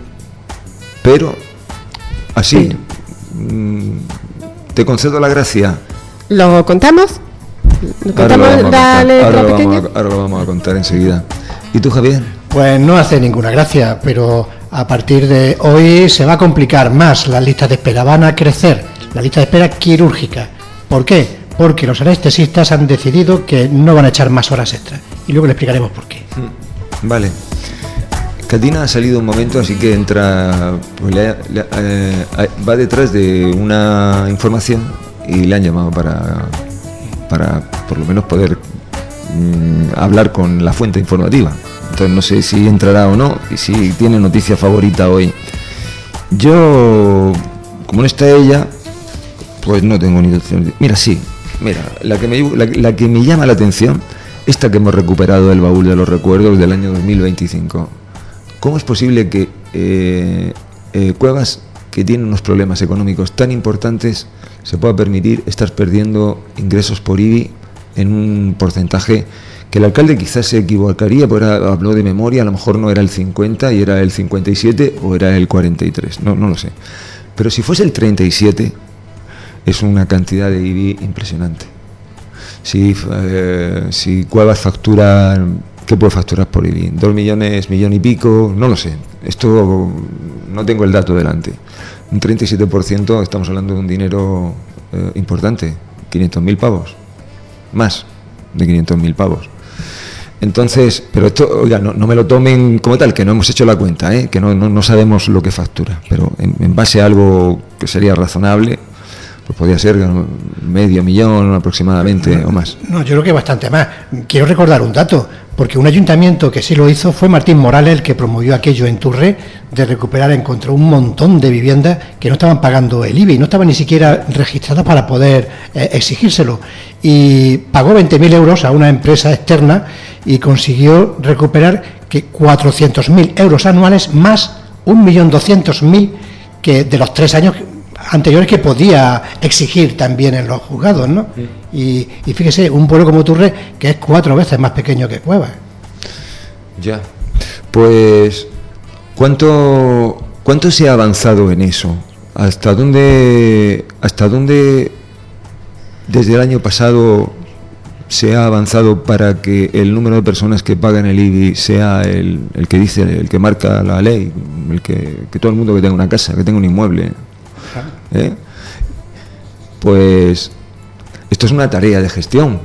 pero, así, sí. mmm, te concedo la gracia. ¿Lo contamos? ¿Lo contamos ahora lo vamos, la a, letra ahora lo pequeña? vamos a, ahora lo vamos a contar enseguida. ¿Y tú, Javier? Pues no hace ninguna gracia, pero a partir de hoy se va a complicar más. Las listas de espera van a crecer, la lista de espera quirúrgica. ¿Por qué? Porque los anestesistas han decidido que no van a echar más horas extras. Y luego le explicaremos por qué. Vale. Catina ha salido un momento, así que entra, pues le, le, eh, va detrás de una información y le han llamado para, para por lo menos poder mmm, hablar con la fuente informativa. Entonces no sé si entrará o no, y si tiene noticia favorita hoy. Yo, como no está ella, pues no tengo ni noticia. Mira, sí, mira, la que me, la, la que me llama la atención, esta que hemos recuperado del baúl de los recuerdos del año dos mil veinticinco. ¿Cómo es posible que eh, eh, Cuevas, que tiene unos problemas económicos tan importantes, se pueda permitir estar perdiendo ingresos por I B I en un porcentaje que el alcalde quizás se equivocaría, porque habló de memoria, a lo mejor no era el cincuenta y era el cincuenta y siete o era el cuarenta y tres, no, no lo sé. Pero si fuese el treinta y siete, es una cantidad de I B I impresionante. Si, eh, si Cuevas factura... ¿Qué puede facturar por I B I? ¿Dos millones, millón y pico? No lo sé. Esto no tengo el dato delante. Un treinta y siete por ciento, estamos hablando de un dinero eh, importante. quinientos mil pavos. Más de quinientos mil pavos. Entonces, pero esto, oiga, no, no me lo tomen como tal, que no hemos hecho la cuenta, ¿eh? Que no, no, no sabemos lo que factura. Pero en, en base a algo que sería razonable, pues podía ser medio millón aproximadamente no, o más. No, yo creo que bastante más. Quiero recordar un dato, porque un ayuntamiento que sí lo hizo fue Martín Morales, el que promovió aquello en Turre, de recuperar, encontró un montón de viviendas que no estaban pagando el I B I, no estaban ni siquiera registradas para poder eh, exigírselo. Y pagó veinte mil euros a una empresa externa y consiguió recuperar que cuatrocientos mil euros anuales más un millón doscientos mil que de los tres años anteriores que podía exigir también en los juzgados, ¿no? Y, y fíjese, un pueblo como Turre, que es cuatro veces más pequeño que Cuevas. Ya. Pues, ¿cuánto, cuánto se ha avanzado en eso? ¿Hasta dónde, hasta dónde desde el año pasado se ha avanzado para que el número de personas que pagan el I B I sea el, el que dice, el que marca la ley, el que, que todo el mundo que tenga una casa, que tenga un inmueble? ¿Eh? Pues esto es una tarea de gestión,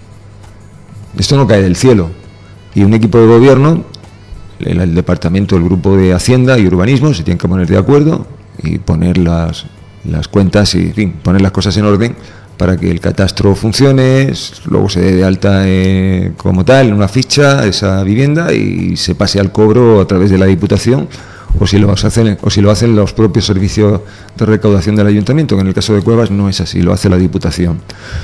esto no cae del cielo, y un equipo de gobierno, el, el departamento, el grupo de Hacienda y Urbanismo se tienen que poner de acuerdo y poner las, las cuentas y en fin, poner las cosas en orden para que el catastro funcione, luego se dé de alta eh, como tal en una ficha esa vivienda y se pase al cobro a través de la Diputación, o si lo hacen o si lo hacen los propios servicios de recaudación del ayuntamiento, que en el caso de Cuevas no es así, lo hace la Diputación.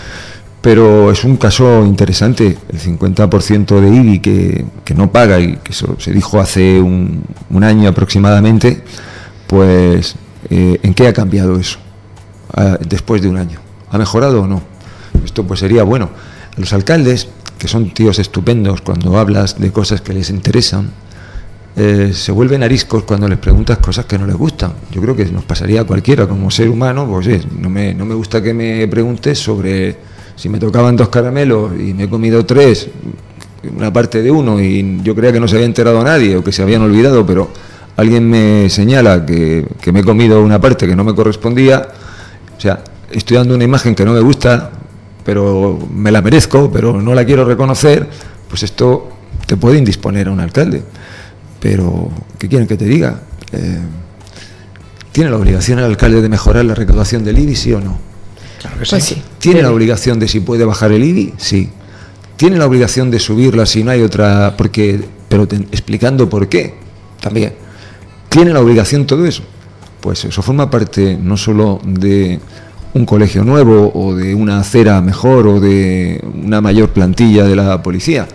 Pero es un caso interesante, el cincuenta por ciento de I B I que, que no paga, y que eso se dijo hace un, un año aproximadamente, pues eh, ¿en qué ha cambiado eso ah, después de un año? ¿Ha mejorado o no? Esto pues sería bueno. A los alcaldes, que son tíos estupendos cuando hablas de cosas que les interesan, Eh, se vuelven ariscos cuando les preguntas cosas que no les gustan. Yo creo que nos pasaría a cualquiera como ser humano, pues eh, no, me, no me gusta que me preguntes sobre si me tocaban dos caramelos y me he comido tres, una parte de uno, y yo creía que no se había enterado nadie o que se habían olvidado, pero alguien me señala que, que me he comido una parte que no me correspondía. O sea, estoy dando una imagen que no me gusta, pero me la merezco, pero no la quiero reconocer. Pues esto te puede indisponer a un alcalde. Pero, ¿qué quieren que te diga? Eh, ¿Tiene la obligación el alcalde de mejorar la recaudación del I B I, sí o no? Claro que Pues sí. sí. ¿Tiene la obligación de si puede bajar el I B I? Sí. ¿Tiene la obligación de subirla si no hay otra? Porque, pero te, explicando por qué, también. ¿Tiene la obligación todo eso? Pues eso forma parte no solo de un colegio nuevo o de una acera mejor o de una mayor plantilla de la policía.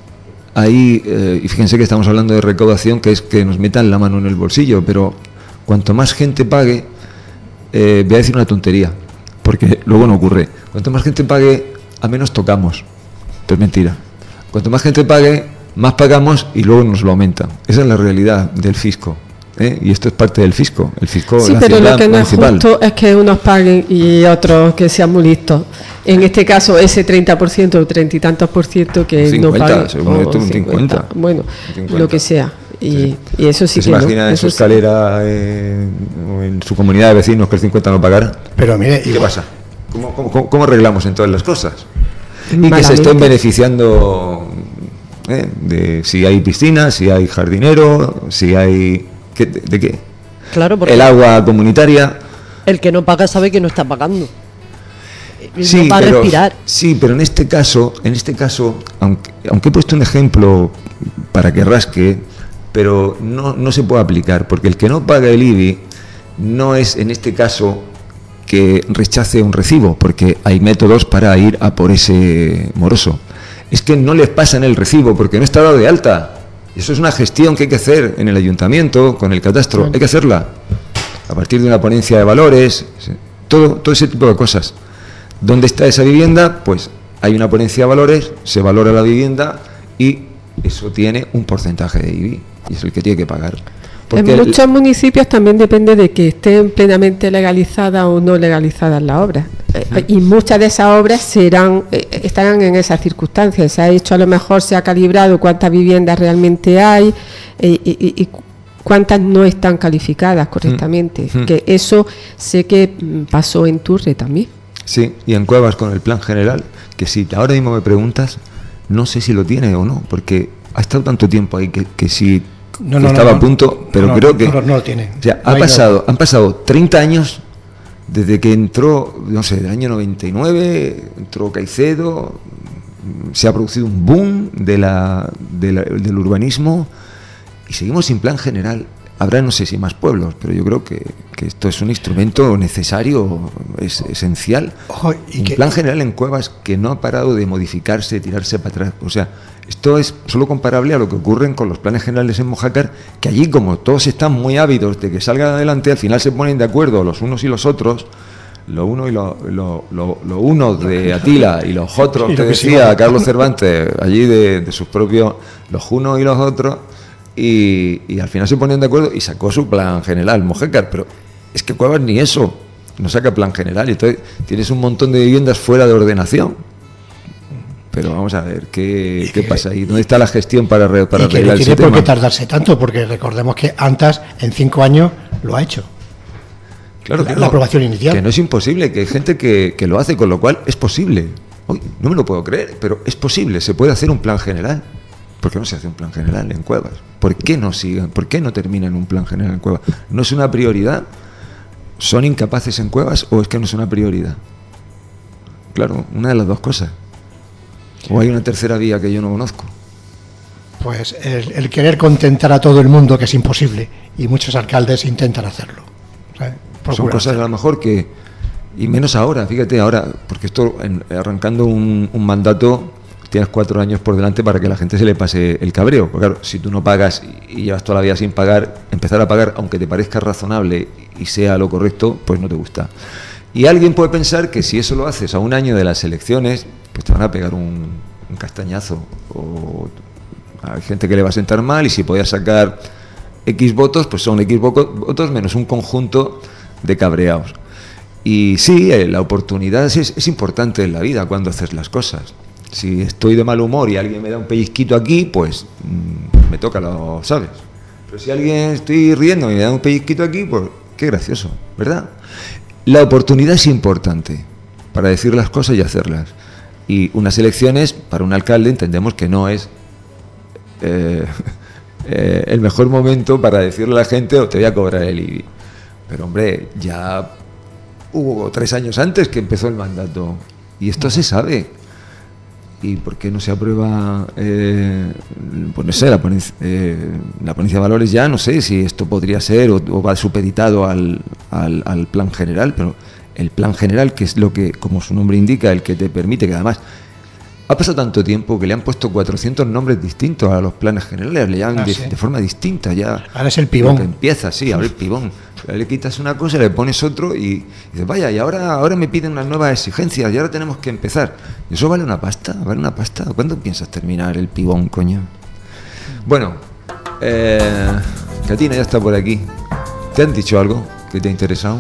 Ahí, eh, y fíjense que estamos hablando de recaudación, que es que nos metan la mano en el bolsillo, pero cuanto más gente pague, eh, voy a decir una tontería, porque luego no ocurre, cuanto más gente pague, a menos tocamos, pero es mentira. Cuanto más gente pague, más pagamos y luego nos lo aumentan. Esa es la realidad del fisco, ¿eh? Y esto es parte del fisco, el fisco, sí, la pero Hacienda lo que no municipal. es justo es que unos paguen y otros que sean muy listos. En este caso, ese treinta por ciento o treinta y tantos por ciento que cincuenta, no paguen. según esto, un cincuenta. Bueno, cincuenta. lo que sea. Y, Sí. y eso sí ¿Se que imagina no, en su eso sí. escalera eh, o en su comunidad de vecinos que el cincuenta no pagara? Pero mire, ¿qué igual- pasa? ¿Cómo, cómo, cómo- cómo arreglamos en todas las cosas? Y que Malamente. se estén beneficiando eh, de si hay piscina, si hay jardinero, si hay... ¿qué- de, de qué? Claro, porque El agua comunitaria. el que no paga sabe que no está pagando. Y Sí, no va a pero, respirar. sí, pero en este caso, en este caso, aunque, aunque he puesto un ejemplo para que rasque, pero no, no se puede aplicar, porque el que no paga el I B I no es en este caso que rechace un recibo, porque hay métodos para ir a por ese moroso. Es que no les pasan el recibo porque no está dado de alta. Eso es una gestión que hay que hacer en el ayuntamiento, con el catastro, hay que hacerla a partir de una ponencia de valores, todo, todo ese tipo de cosas. ¿Dónde está esa vivienda? Pues hay una ponencia de valores, se valora la vivienda y eso tiene un porcentaje de I B I y es el que tiene que pagar. Porque En el- muchos municipios también depende de que estén plenamente legalizadas o no legalizadas las obras. Eh, y muchas de esas obras serán eh, estarán en esas circunstancias. Se ha hecho, a lo mejor se ha calibrado cuántas viviendas realmente hay eh, y, y- y cuántas no están calificadas correctamente. Mm. Que eso sé que mm, pasó en Turre también. Sí, y en Cuevas con el plan general, que si ahora mismo me preguntas, no sé si lo tiene o no, porque ha estado tanto tiempo ahí que, que sí No, que no, estaba no, a punto, pero no, creo no, que no, no lo tiene. o sea, No ha hay pasado, han pasado treinta años desde que entró, no sé, del año noventa y nueve, entró Caicedo, se ha producido un boom de la, de la, del urbanismo y seguimos sin plan general. Habrá no sé si más pueblos, pero yo creo que, que esto es un instrumento necesario, es esencial. Ojo, y un que, plan general en Cuevas que no ha parado de modificarse, de tirarse para atrás. O sea, esto es solo comparable a lo que ocurre con los planes generales en Mojácar, que allí, como todos están muy ávidos de que salgan adelante, al final se ponen de acuerdo los unos y los otros. Lo uno y lo, lo, lo, lo uno de Atila y los otros que decía Carlos Cervantes allí de, de sus propios, los unos y los otros. Y, y al final se ponían de acuerdo y sacó su plan general, Mojácar, pero es que Cuevas ni eso, no saca plan general, y entonces tienes un montón de viviendas fuera de ordenación. Pero vamos a ver, ¿qué, qué pasa ahí? ¿Dónde está la gestión para, re, para y que arreglar no ese tiene por tema? qué tardarse tanto, porque recordemos que Antas en cinco años lo ha hecho. Claro la, que la no, aprobación inicial. Que no es imposible, que hay gente que, que lo hace, con lo cual es posible. Hoy no me lo puedo creer, pero es posible, se puede hacer un plan general. ¿Por qué no se hace un plan general en Cuevas? ¿Por qué no sigan? ¿Por qué no terminan un plan general en Cuevas? ¿No es una prioridad? ¿Son incapaces en Cuevas o es que no es una prioridad? Claro, una de las dos cosas. ¿O hay una tercera vía que yo no conozco? Pues el, el querer contentar a todo el mundo, que es imposible, y muchos alcaldes intentan hacerlo. O sea, son cosas a lo mejor que, y menos ahora, fíjate ahora, porque esto, en, arrancando un, un mandato, tienes cuatro años por delante para que la gente se le pase el cabreo. Porque claro, si tú no pagas y llevas toda la vida sin pagar, empezar a pagar, aunque te parezca razonable y sea lo correcto, pues no te gusta. Y alguien puede pensar que si eso lo haces a un año de las elecciones, pues te van a pegar un, un castañazo. O hay gente que le va a sentar mal, y si podías sacar X votos, pues son X votos menos un conjunto de cabreados. Y sí, la oportunidad es, es importante en la vida cuando haces las cosas. Si estoy de mal humor y alguien me da un pellizquito aquí, pues mmm, me toca, lo sabes. Pero si alguien estoy riendo y me da un pellizquito aquí, pues qué gracioso, ¿verdad? La oportunidad es importante para decir las cosas y hacerlas. Y unas elecciones, para un alcalde, entendemos que no es eh, eh, el mejor momento para decirle a la gente, o te voy a cobrar el I B I. Pero hombre, ya hubo tres años antes que empezó el mandato y esto se sabe. ¿Y por qué no se aprueba eh, pues no sé, la, ponencia, eh, la ponencia de valores ya? No sé si esto podría ser o, o va supeditado al, al, al plan general, pero el plan general, que es lo que, como su nombre indica, el que te permite, que además ha pasado tanto tiempo que le han puesto cuatrocientos nombres distintos a los planes generales, le llaman ah, de, sí. de forma distinta ya. Ahora es el pibón. Que empieza, sí, ahora el pibón. Le quitas una cosa, le pones otro y, y dices, vaya, y ahora, ahora me piden unas nuevas exigencias y ahora tenemos que empezar. ¿Y eso vale una pasta? ¿Vale una pasta? ¿Cuándo piensas terminar el pibón, coño? Bueno, eh, Katina ya está por aquí. ¿Te han dicho algo que te ha interesado?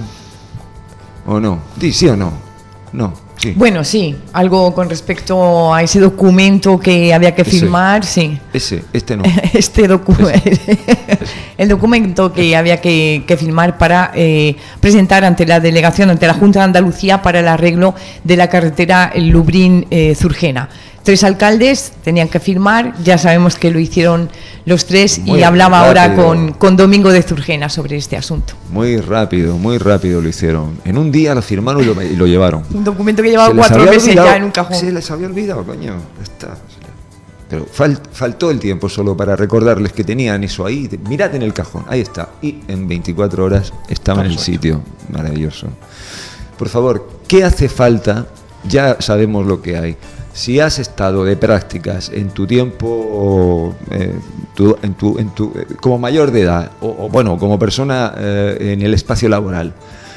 ¿O no? ¿Sí, sí o no? No. Sí. Bueno, sí, algo con respecto a ese documento que había que firmar, ese, sí. Ese, este no. Este documento, el documento que había que, que firmar para eh, presentar ante la delegación, ante la Junta de Andalucía, para el arreglo de la carretera Lublin-Zurgena. Eh, Tres alcaldes tenían que firmar, ya sabemos que lo hicieron los tres. Muy y hablaba rápido. ahora con, con Domingo de Zurgena sobre este asunto. Muy rápido, muy rápido lo hicieron. En un día lo firmaron y lo, y lo llevaron. Un documento que llevaba cuatro meses olvidado, ya en un cajón. Se les había olvidado, coño. Está. Pero fal, faltó el tiempo solo para recordarles que tenían eso ahí. Mirad en el cajón, ahí está. Y en veinticuatro horas estaba en el sitio. Maravilloso. Por favor, ¿qué hace falta? Ya sabemos lo que hay. Si has estado de prácticas en tu tiempo, eh, tu, en tu, en tu, eh, como mayor de edad, o, o bueno, como persona eh, en el espacio laboral,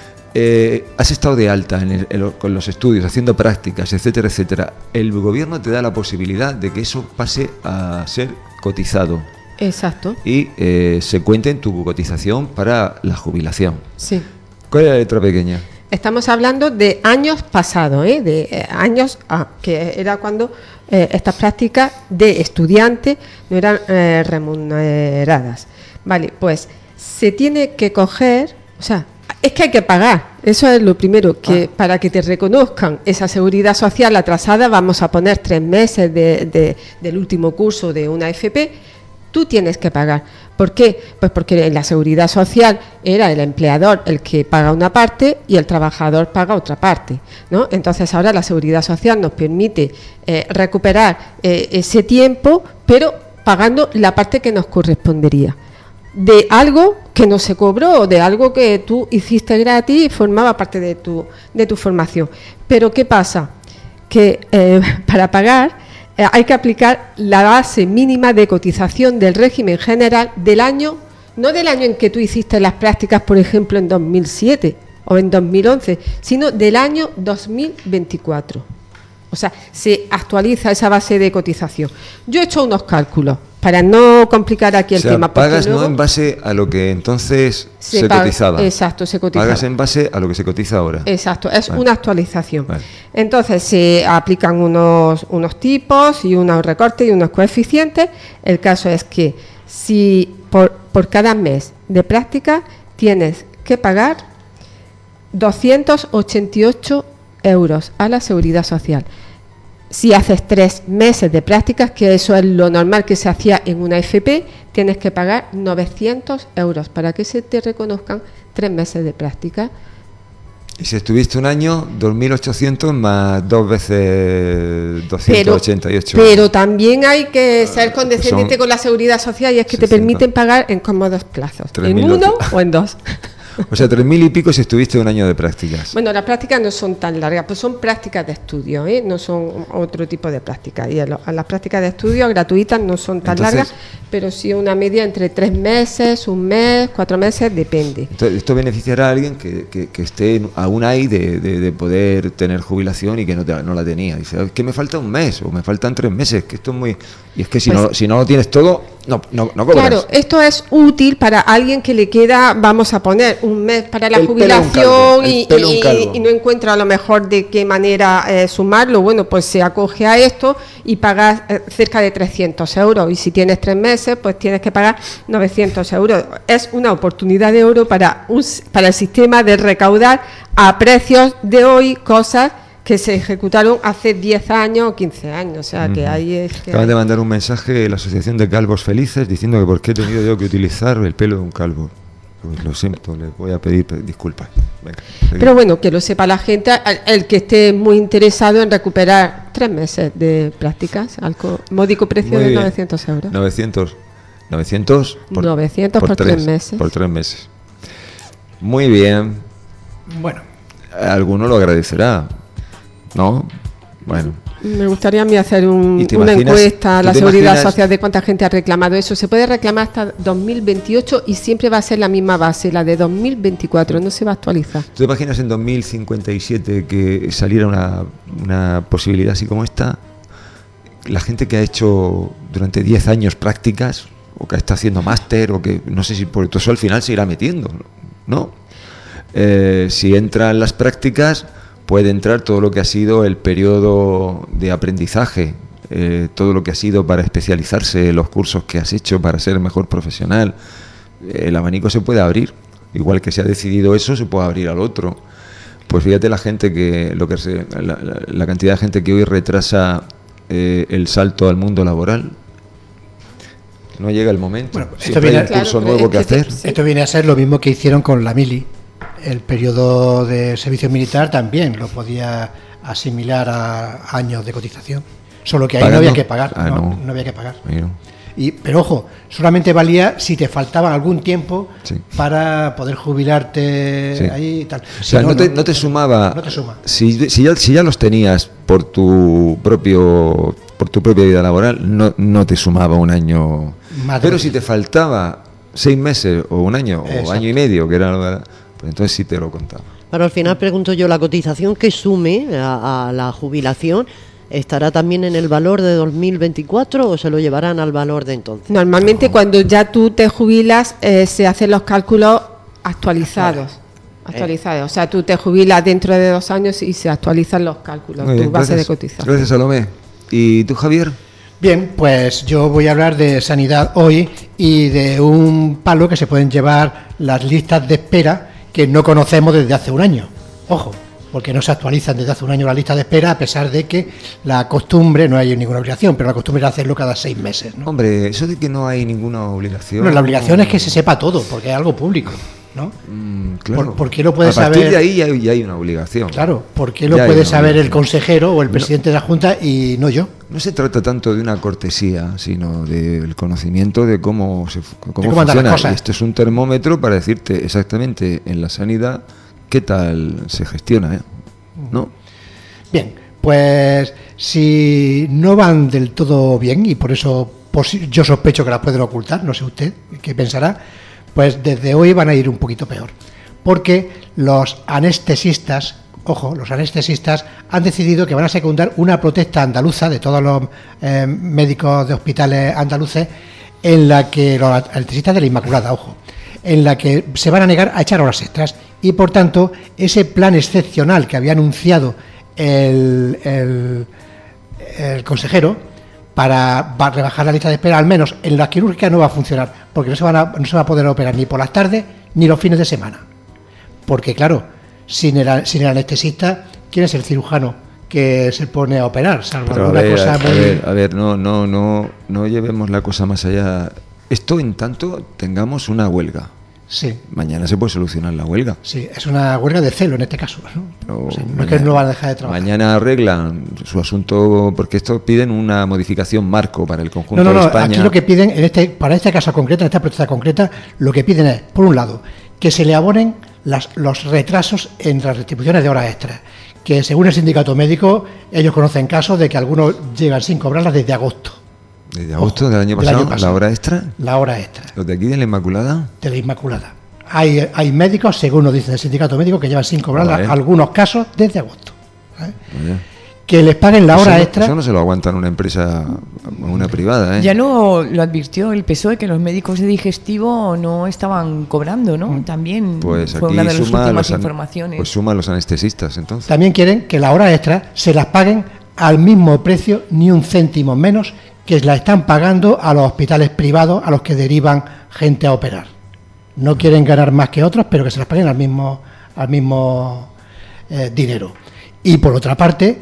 eh, has estado de alta en el, en, con los estudios, haciendo prácticas, etcétera, etcétera, el gobierno te da la posibilidad de que eso pase a ser cotizado. Exacto. Y eh, se cuente en tu cotización para la jubilación. Sí. ¿Cuál es la letra pequeña? Estamos hablando de años pasados, ¿eh? de eh, años ah, que era cuando eh, estas prácticas de estudiantes no eran eh, remuneradas. Vale, pues se tiene que coger, o sea, es que hay que pagar, eso es lo primero, que ah. para que te reconozcan esa seguridad social atrasada, vamos a poner tres meses de, de, del último curso de una F P, tú tienes que pagar. ¿Por qué? Pues porque en la seguridad social era el empleador el que paga una parte y el trabajador paga otra parte, ¿no? Entonces ahora la seguridad social nos permite eh, recuperar eh, ese tiempo, pero pagando la parte que nos correspondería de algo que no se cobró o de algo que tú hiciste gratis y formaba parte de tu, de tu formación. Pero ¿qué pasa? Que eh, para pagar eh, hay que aplicar la base mínima de cotización del régimen general del año, no del año en que tú hiciste las prácticas, por ejemplo, en dos mil siete o en dos mil once, sino del año dos mil veinticuatro. O sea, se actualiza esa base de cotización. Yo he hecho unos cálculos para no complicar aquí el o sea, tema. Pagas no en base a lo que entonces se, se paga, cotizaba. Exacto, se cotizaba. Pagas en base a lo que se cotiza ahora. Exacto, es vale. una actualización. Vale. Entonces se aplican unos, unos tipos y unos recortes y unos coeficientes. El caso es que si por, por cada mes de práctica tienes que pagar doscientos ochenta y ocho euros a la seguridad social. Si haces tres meses de prácticas, que eso es lo normal que se hacía en una F P, tienes que pagar novecientos euros para que se te reconozcan tres meses de práctica. Y si estuviste un año, dos mil ochocientos más dos veces doscientos ochenta y ocho. Pero, pero también hay que ser condescendiente con la seguridad social y es que sesenta. Te permiten pagar en cómodos plazos, en uno o en dos. O sea, tres mil y pico si estuviste un año de prácticas. Bueno, las prácticas no son tan largas, pues son prácticas de estudio, ¿eh? No son otro tipo de prácticas. Y a, lo, a las prácticas de estudio gratuitas no son tan entonces, largas, pero sí una media entre tres meses, un mes, cuatro meses, depende. Entonces, esto beneficiará a alguien que, que, que esté aún ahí de, de, de poder tener jubilación y que no, te, no la tenía. Dice, es que me falta un mes o me faltan tres meses, que esto es muy... Y es que si, pues, no, si no lo tienes todo, no, no, no cobras. Claro, esto es útil para alguien que le queda, vamos a poner, un mes para la el jubilación y, y, y no encuentra a lo mejor de qué manera eh, sumarlo. Bueno, pues se acoge a esto y pagas eh, cerca de trescientos euros. Y si tienes tres meses, pues tienes que pagar novecientos euros. Es una oportunidad de oro para, un, para el sistema de recaudar a precios de hoy cosas que se ejecutaron hace diez años o quince años, o sea, uh-huh. que ahí es que... Acaban hay... de mandar un mensaje a la Asociación de Calvos Felices diciendo que por qué he tenido yo que utilizar el pelo de un calvo. Pues lo siento, les voy a pedir disculpas. Venga, pero bueno, que lo sepa la gente, el, el que esté muy interesado en recuperar tres meses de prácticas al módico precio muy de bien. novecientos euros. novecientos, novecientos por, novecientos por, por tres, tres meses. Por tres meses. Muy bien. Bueno. Alguno lo agradecerá. ¿No? Bueno. Me gustaría a mí hacer un, una encuesta a la Seguridad imaginas? Social de cuánta gente ha reclamado eso. Se puede reclamar hasta dos mil veintiocho y siempre va a ser la misma base, la de dos mil veinticuatro, no se va a actualizar. ¿Tú te imaginas en dos mil cincuenta y siete que saliera una, una posibilidad así como esta? La gente que ha hecho durante diez años prácticas o que está haciendo máster o que no sé si por todo eso al final se irá metiendo, ¿no? Eh, si entran las prácticas... puede entrar todo lo que ha sido el periodo de aprendizaje, eh, todo lo que ha sido para especializarse, los cursos que has hecho para ser mejor profesional. El abanico se puede abrir, igual que se ha decidido eso, se puede abrir al otro. Pues fíjate la gente que, lo que se, la, la, la cantidad de gente que hoy retrasa eh, el salto al mundo laboral. No llega el momento. Bueno, esto viene, hay un curso claro, nuevo que hacer. Esto viene a ser lo mismo que hicieron con la mili. El periodo de servicio militar también lo podía asimilar a años de cotización, solo que ahí ¿Pagando? no había que pagar, ah, no, no. no había que pagar. Y, pero ojo, solamente valía si te faltaba algún tiempo sí. para poder jubilarte sí. ahí y tal. O sea, si no, no, te, no te sumaba. No te suma. Si, si, ya, si ya los tenías por tu propio por tu propia vida laboral, no, no te sumaba un año. Madre pero si te faltaba seis meses o un año Exacto. o año y medio, que era lo de, entonces sí te lo contaba. Pero al final pregunto yo, ¿la cotización que sume a, a la jubilación estará también en el valor de dos mil veinticuatro o se lo llevarán al valor de entonces? Normalmente no. cuando ya tú te jubilas eh, se hacen los cálculos actualizados. Vale. Actualizados. Eh. O sea, tú te jubilas dentro de dos años y se actualizan los cálculos, tu base de cotización. Gracias, Salomé. ¿Y tú, Javier? Bien, pues yo voy a hablar de sanidad hoy y de un palo que se pueden llevar las listas de espera que no conocemos desde hace un año. Ojo, porque no se actualizan desde hace un año la lista de espera, a pesar de que la costumbre, no hay ninguna obligación, pero la costumbre es hacerlo cada seis meses, ¿no? Hombre, eso de que no hay ninguna obligación... Bueno, la obligación es que se sepa todo, porque es algo público, ¿no? Mm, claro. ¿Por, ¿Por qué lo puede a partir saber? de ahí ya hay, ya hay una obligación. Claro, ¿por qué lo Ya puede hay una saber el obligación. consejero o el presidente de la Junta y no yo? No se trata tanto de una cortesía, sino del conocimiento de cómo, se, cómo, cómo andan funciona. las cosas. Y esto es un termómetro para decirte exactamente en la sanidad qué tal se gestiona, ¿eh? ¿No? Bien, pues si no van del todo bien, y por eso posi- yo sospecho que las pueden ocultar, no sé usted qué pensará, pues desde hoy van a ir un poquito peor. Porque los anestesistas, ojo, los anestesistas han decidido que van a secundar una protesta andaluza de todos los eh, médicos de hospitales andaluces, en la que los anestesistas de la Inmaculada, ojo, en la que se van a negar a echar horas extras, y por tanto ese plan excepcional que había anunciado el, el, el consejero para va- rebajar la lista de espera, al menos en la quirúrgica, no va a funcionar, porque no se, van a, no se va a poder operar ni por las tardes ni los fines de semana. Porque claro, sin el, sin el anestesista, ¿quién es el cirujano que se pone a operar? Salvo Pero a alguna ver, cosa a, muy... ver, a ver, no, no, no, no llevemos la cosa más allá. Esto en tanto tengamos una huelga. Sí. Mañana se puede solucionar la huelga. Sí, es una huelga de celo en este caso, ¿no? Pero O sea, no es mañana- que no van a dejar de trabajar. Mañana arreglan su asunto, porque estos piden una modificación marco para el conjunto No, no, no, de España. aquí lo que piden, en este, para este caso concreto, en esta protesta concreta, lo que piden es, por un lado, que se le abonen las, los retrasos en las retribuciones de horas extras, que según el sindicato médico, ellos conocen casos de que algunos llegan sin cobrarlas desde agosto. Desde agosto del año del pasado, año pasado. la hora extra. La hora extra Los de aquí de la Inmaculada. de la Inmaculada. Hay, hay médicos, según nos dice el sindicato médico, que llevan sin cobrarlas Vale. algunos casos desde agosto. ¿eh? Oye. Que les paguen la Eso hora no- extra. Eso no se lo aguantan una empresa, una privada, ¿eh? Ya lo, lo advirtió el P S O E, que los médicos de digestivo no estaban cobrando, ¿no? También Pues fue aquí una de las suma últimas los an- informaciones. Pues suma a los anestesistas, entonces. También quieren que las horas extras se las paguen al mismo precio, ni un céntimo menos, que la están pagando a los hospitales privados a los que derivan gente a operar. No quieren ganar más que otros, pero que se las paguen al mismo, al mismo eh, dinero. Y por otra parte,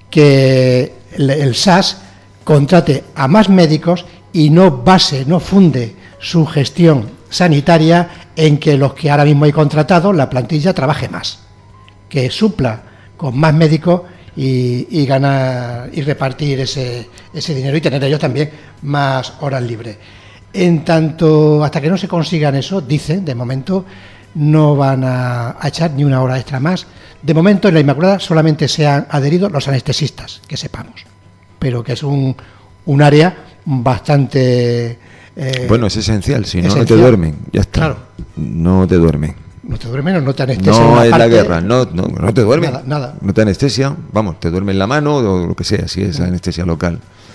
que el, el S A S contrate a más médicos y no base, no funde su gestión sanitaria en que los que ahora mismo hay contratados, la plantilla, trabaje más. Que supla con más médicos y, y ganar y repartir ese, ese dinero y tener ellos también más horas libres. En tanto, hasta que no se consigan eso, dicen, de momento no van a, a echar ni una hora extra más. De momento en la Inmaculada solamente se han adherido los anestesistas, que sepamos, pero que es un, un área bastante... eh, Bueno, es esencial, si no, no te esencial. duermen, ya está. Claro. No te duermen. No te duermen o no te anestesian. No una es la parte- guerra, no, no, no te duermen. Nada, nada. No te anestesia, vamos, te duerme en la mano o lo que sea, si es anestesia local.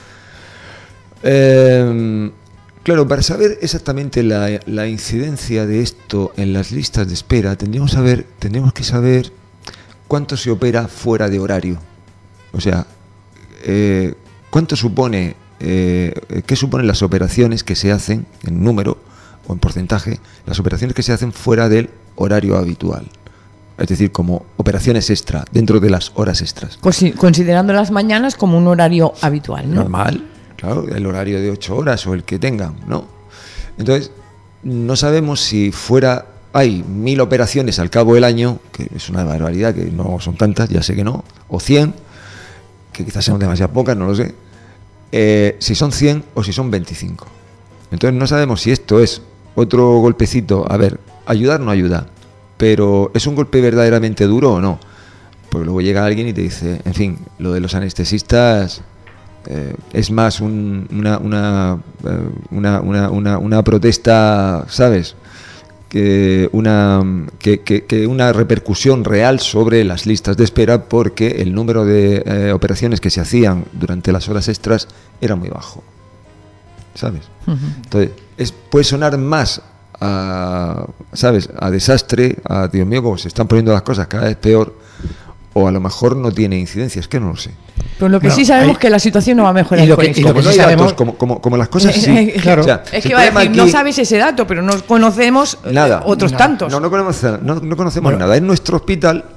Eh, claro, para saber exactamente la, la incidencia de esto en las listas de espera, tendríamos, saber, tendríamos que saber cuánto se opera fuera de horario. O sea, eh, cuánto supone, eh, qué suponen las operaciones que se hacen en número o en porcentaje, las operaciones que se hacen fuera del horario habitual. Es decir, como operaciones extra, dentro de las horas extras. Consi- Considerando las mañanas como un horario habitual, ¿no? Normal, claro, el horario de ocho horas o el que tengan, ¿no? Entonces, no sabemos si fuera, hay mil operaciones al cabo del año, que es una barbaridad, que no son tantas, ya sé que no, o cien, que quizás sean demasiado pocas, no lo sé, eh, si son cien o si son veinticinco. Entonces no sabemos si esto es otro golpecito, a ver, ayudar no ayuda, pero ¿es un golpe verdaderamente duro o no? Porque luego llega alguien y te dice, en fin, lo de los anestesistas eh, es más un, una, una, eh, una, una, una, una protesta, ¿sabes? Que una, que, que, que una repercusión real sobre las listas de espera, porque el número de eh, operaciones que se hacían durante las horas extras era muy bajo, ¿sabes? Ujú. Entonces, es, puede sonar más a, ¿sabes?, a desastre, a Dios mío, como se están poniendo las cosas cada vez peor, o a lo mejor no tiene incidencia, es que no lo sé. Pero lo que Bueno, sí sabemos hay- es que la situación no va a mejorar y lo con que- esto. y lo Como que no sí hay sabemos- datos, como, como, como las cosas sí. claro. O sea, Es si que el iba a problema decir, no aquí- sabes ese dato, pero no conocemos eh, Nada. otros Nada. tantos. No, no conocemos, no, no conocemos Bueno. nada. En nuestro hospital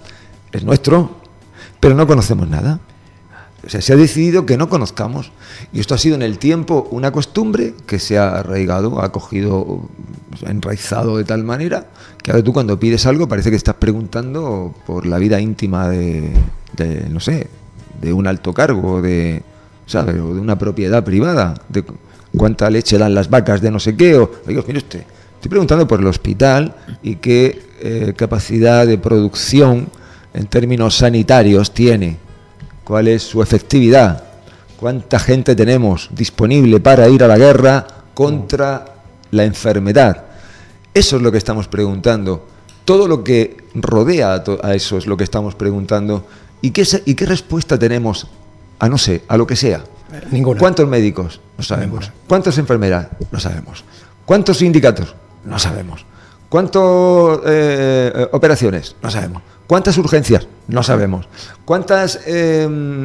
es nuestro, pero no conocemos nada. O sea, se ha decidido que no conozcamos. Y esto ha sido en el tiempo una costumbre que se ha arraigado, ha cogido, ha enraizado de tal manera que ahora tú cuando pides algo parece que estás preguntando por la vida íntima de, de no sé, de un alto cargo, de, ¿sabes? O de una propiedad privada, de cuánta leche dan las vacas de no sé qué. O, digo, mire usted, estoy preguntando por el hospital y qué eh, capacidad de producción en términos sanitarios tiene. ¿Cuál es su efectividad? ¿Cuánta gente tenemos disponible para ir a la guerra contra la enfermedad? Eso es lo que estamos preguntando. Todo lo que rodea a, to- a eso es lo que estamos preguntando. ¿Y qué, se- ¿Y qué respuesta tenemos a no sé, a lo que sea? Ninguna. ¿Cuántos médicos? No sabemos. Ninguna. ¿Cuántas enfermeras? No sabemos. ¿Cuántos sindicatos? No sabemos. ¿Cuántas eh, operaciones? No sabemos. ¿Cuántas urgencias? No sabemos. ¿Cuántas eh,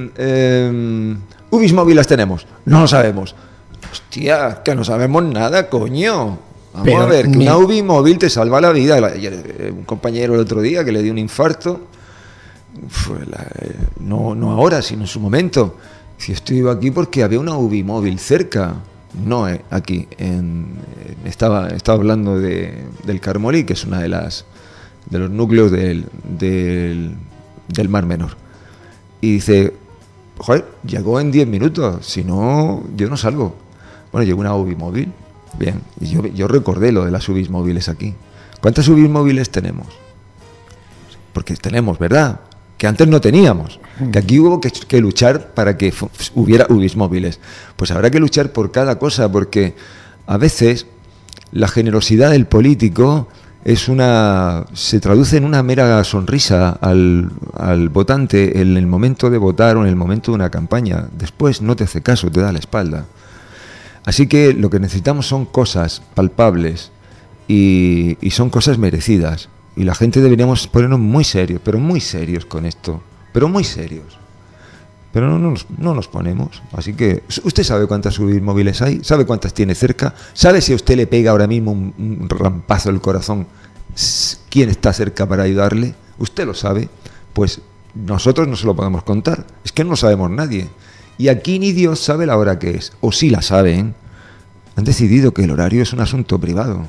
eh, U B Is móviles tenemos? No lo sabemos. Hostia, que no sabemos nada, coño. Vamos Pero a ver, que ni- una U B I móvil te salva la vida. La- Un compañero el otro día que le dio un infarto, fue la- no, no ahora, sino en su momento. Si estoy aquí porque había una U B I móvil cerca. No, eh, aquí. En, en- estaba, estaba hablando de, del Carmolí, que es una de las de los núcleos del, del, del Mar Menor. Y dice, joder, llegó en diez minutos, si no, yo no salgo. Bueno, llegó una U B I móvil, bien, y yo, yo recordé lo de las U B Is móviles aquí. ¿Cuántas U B Is móviles tenemos? Porque tenemos, ¿verdad? Que antes no teníamos, que aquí hubo que, que luchar para que fu- hubiera U B Is móviles. Pues habrá que luchar por cada cosa, porque a veces la generosidad del político es una se traduce en una mera sonrisa al, al votante en el momento de votar o en el momento de una campaña. Después no te hace caso, te da la espalda. Así que lo que necesitamos son cosas palpables y, y son cosas merecidas. Y la gente deberíamos ponernos muy serios, pero muy serios con esto, pero muy serios. Pero no nos, no nos ponemos. Así que, ¿usted sabe cuántas U B I móviles hay? ¿Sabe cuántas tiene cerca? ¿Sabe si a usted le pega ahora mismo un, un rampazo al corazón? ¿Quién está cerca para ayudarle? ¿Usted lo sabe? Pues nosotros no se lo podemos contar. Es que no lo sabemos nadie. Y aquí ni Dios sabe la hora que es. O sí la saben. Han decidido que el horario es un asunto privado.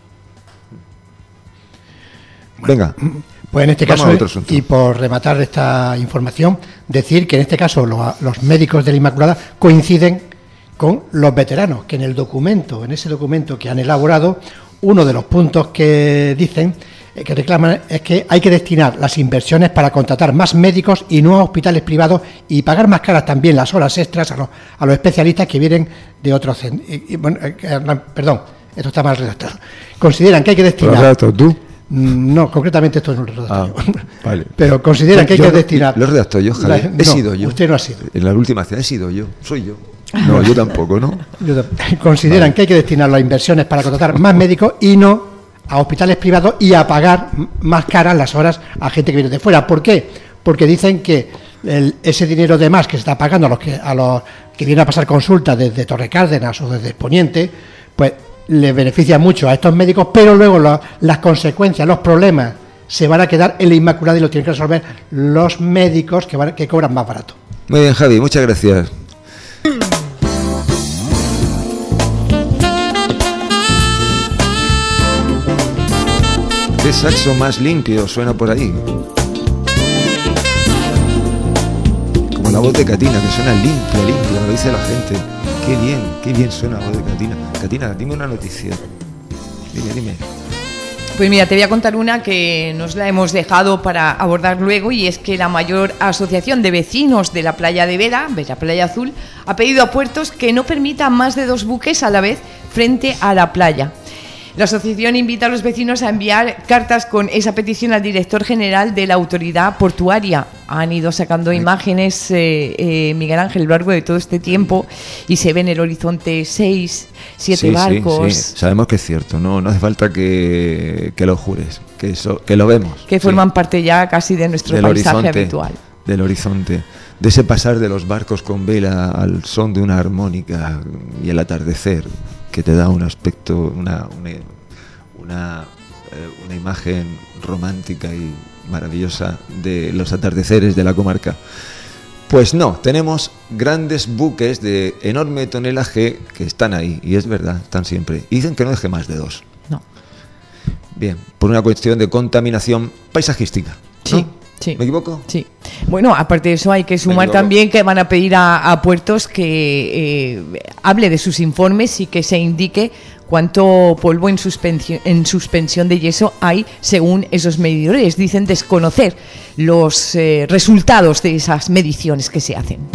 Venga. Pues en este vamos caso, a otro asunto. y por rematar esta información, decir que en este caso los, los médicos de la Inmaculada coinciden con los veteranos, que en el documento, en ese documento que han elaborado, uno de los puntos que dicen, eh, que reclaman, es que hay que destinar las inversiones para contratar más médicos y no a hospitales privados y pagar más caras también las horas extras a los, a los especialistas que vienen de otros centros. Y, y, bueno, eh, eh, perdón, esto está mal redactado. Consideran que hay que destinar... ¿Lo has redactado tú? No, concretamente esto no lo he redactado Ah, yo. vale. Pero consideran que hay Yo que lo- destinar... Lo he redactado yo, Javier. La- He no, sido yo. Usted no ha sido. En la última cena he sido yo. Soy yo. No, yo tampoco, ¿no? Yo tam- Consideran Vale. que hay que destinar las inversiones para contratar más médicos y no a hospitales privados y a pagar m- más caras las horas a gente que viene de fuera. ¿Por qué? Porque dicen que el- ese dinero de más que se está pagando a los que a los que vienen a pasar consultas desde Torrecárdenas o desde Poniente, pues les beneficia mucho a estos médicos, pero luego lo- las consecuencias, los problemas se van a quedar en la Inmaculada y lo tienen que resolver los médicos que, van- que cobran más barato. Muy bien, Javi, muchas gracias. ¿Qué saxo más limpio suena por ahí? Como la voz de Catina, que suena limpia, limpia, me lo dice la gente. Qué bien, qué bien suena la voz de Catina. Catina, dime una noticia. Dime, dime. Pues mira, te voy a contar una que nos la hemos dejado para abordar luego, y es que la mayor asociación de vecinos de la playa de Vera, Vera Playa Azul, ha pedido a Puertos que no permitan más de dos buques a la vez frente a la playa. La asociación invita a los vecinos a enviar cartas con esa petición al director general de la autoridad portuaria. Han ido sacando imágenes, eh, eh, Miguel Ángel, a lo largo de todo este tiempo, y se ve en el horizonte seis, siete Sí, sí, barcos. sí, sabemos que es cierto, no, no hace falta que, que lo jures, que, eso, que lo vemos. Que forman parte ya casi de nuestro Del paisaje horizonte, habitual. Del horizonte, de ese pasar de los barcos con vela al son de una armónica y el atardecer, que te da un aspecto, una, una, una, eh, una imagen romántica y, maravillosa de los atardeceres de la comarca. Pues no, tenemos grandes buques de enorme tonelaje que están ahí, y es verdad, están siempre. Y dicen que no deje más de dos. No. Bien, por una cuestión de contaminación paisajística, ¿no? Sí, sí. ¿Me equivoco? Sí. Bueno, aparte de eso hay que sumar también que van a pedir a, a Puertos que eh, hable de sus informes y que se indique cuánto polvo en suspensión, en suspensión de yeso hay según esos medidores. Dicen desconocer los eh, resultados de esas mediciones que se hacen.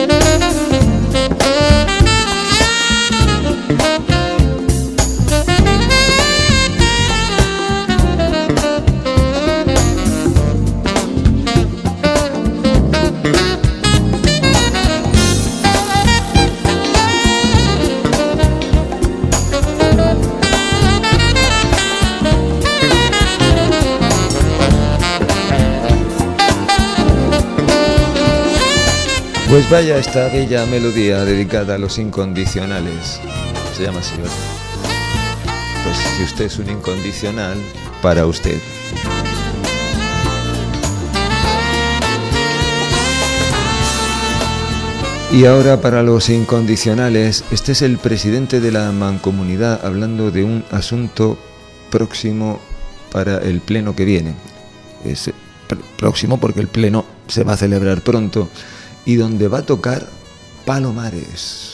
Pues vaya esta bella melodía dedicada a los incondicionales. Se llama así, ¿verdad? Pues si usted es un incondicional, para usted. Y ahora para los incondicionales, este es el presidente de la Mancomunidad hablando de un asunto próximo para el pleno que viene. Es pr- próximo porque el pleno se va a celebrar pronto. Y donde va a tocar Palomares.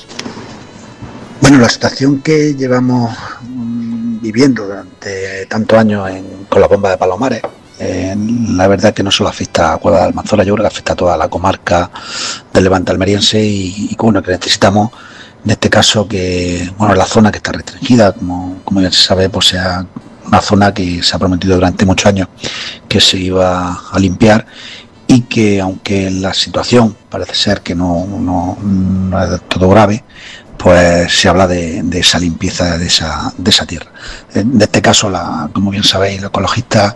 Bueno, la situación que llevamos mmm, viviendo durante tantos años en, con la bomba de Palomares, eh, la verdad que no solo afecta a Cueva de Almanzora, yo creo que afecta a toda la comarca del Levante almeriense y, y bueno, que necesitamos, en este caso, que bueno, la zona que está restringida, como, como ya se sabe, pues sea una zona que se ha prometido durante muchos años que se iba a limpiar. Y que aunque la situación parece ser que no, no, no es todo grave, pues se habla de, de esa limpieza de esa, de esa tierra. En este caso, la, como bien sabéis, los ecologistas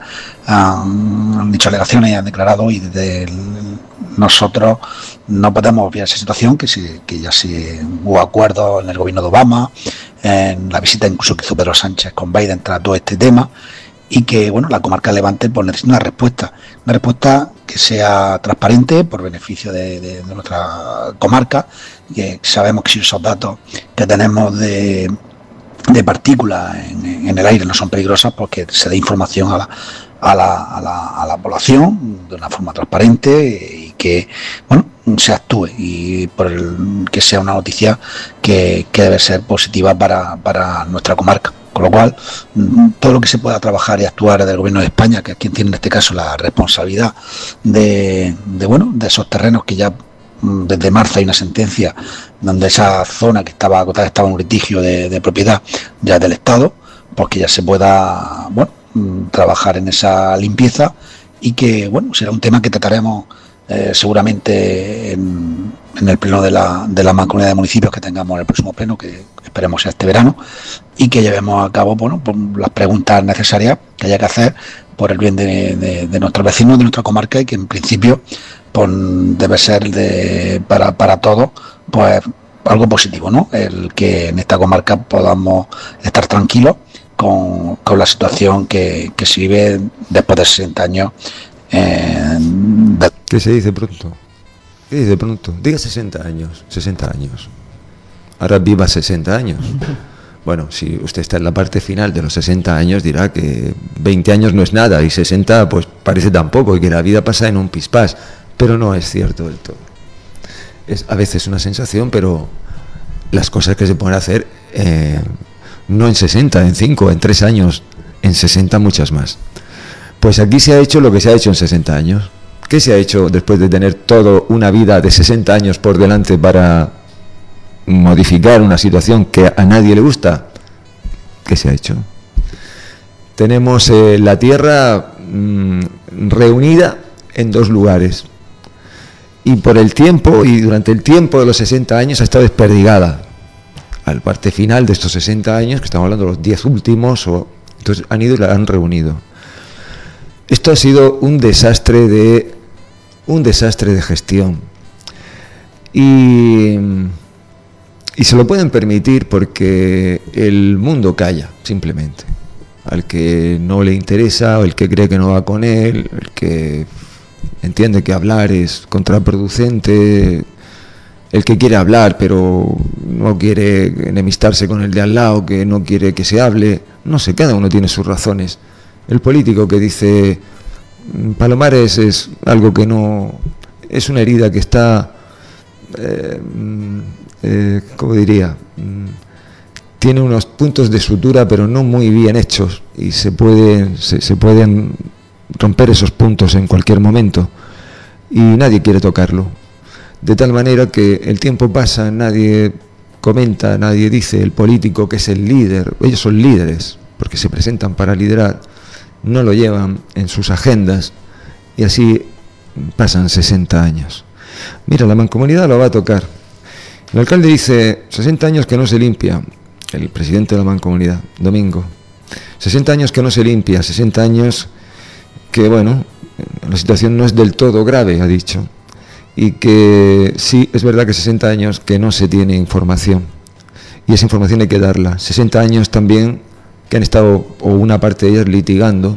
han, han dicho alegaciones y han declarado, y desde el, nosotros no podemos obviar esa situación, que, se, que ya se hubo acuerdos en el gobierno de Obama, en la visita incluso que hizo Pedro Sánchez con Biden tras todo este tema, y que bueno, la comarca de Levante pues necesita una respuesta, una respuesta que sea transparente por beneficio de, de, de nuestra comarca, que sabemos que si esos datos que tenemos de, de partículas en, en el aire no son peligrosas, porque se dé información a la, a la, a la, a la población de una forma transparente y que bueno, se actúe, y por el, que sea una noticia que, que debe ser positiva para, para nuestra comarca. Con lo cual, todo lo que se pueda trabajar y actuar desde el gobierno de España, que es quien tiene en este caso la responsabilidad de, de bueno, de esos terrenos que ya desde marzo hay una sentencia donde esa zona que estaba acotada estaba en un litigio de, de propiedad ya del Estado, pues que ya se pueda bueno, trabajar en esa limpieza, y que bueno, será un tema que trataremos eh, seguramente en, en el pleno de la, de la Mancomunidad de Municipios que tengamos en el próximo pleno, que esperemos sea este verano, y que llevemos a cabo bueno, por las preguntas necesarias que haya que hacer por el bien de, de, de nuestros vecinos, de nuestra comarca, y que en principio pues, debe ser de, para, para todos pues algo positivo, ¿no? El que en esta comarca podamos estar tranquilos con, con la situación que, que se vive después de sesenta años. Eh, de... ¿Qué se dice pronto? ¿Qué dice pronto? Diga sesenta años, sesenta años. Ahora viva sesenta años. Bueno, si usted está en la parte final de los sesenta años, dirá que veinte años no es nada y sesenta pues parece tan poco, y que la vida pasa en un pispás, pero no es cierto del todo. Es a veces una sensación, pero las cosas que se pueden hacer eh, no en sesenta, en cinco, en tres años, en sesenta muchas más. Pues aquí se ha hecho lo que se ha hecho en sesenta años. ¿Qué se ha hecho después de tener toda una vida de sesenta años por delante para modificar una situación que a nadie le gusta? ¿Qué se ha hecho? Tenemos eh, la tierra mmm, reunida en dos lugares, y por el tiempo y durante el tiempo de los sesenta años ha estado desperdigada. Al parte final de estos sesenta años, que estamos hablando de los diez últimos, o, entonces han ido y la han reunido. Esto ha sido un desastre de un desastre de gestión, y y se lo pueden permitir porque el mundo calla, simplemente. al que no le interesa, o el que cree que no va con él, el que entiende que hablar es contraproducente, el que quiere hablar pero no quiere enemistarse con el de al lado, que no quiere que se hable, no sé, cada uno tiene sus razones. El político que dice Palomares es algo que no, es una herida que está, eh, eh, ¿cómo diría? Tiene unos puntos de sutura pero no muy bien hechos y se puede, se, se pueden romper esos puntos en cualquier momento y nadie quiere tocarlo, de tal manera que el tiempo pasa, nadie comenta, nadie dice, el político que es el líder, ellos son líderes porque se presentan para liderar, no lo llevan en sus agendas y así pasan sesenta años. Mira, la mancomunidad lo va a tocar. El alcalde dice sesenta años que no se limpia, el presidente de la mancomunidad, Domingo, sesenta años que no se limpia, sesenta años que, bueno, la situación no es del todo grave, ha dicho, y que sí, es verdad que sesenta años que no se tiene información, y esa información hay que darla. sesenta años también que han estado, o una parte de ellas, litigando,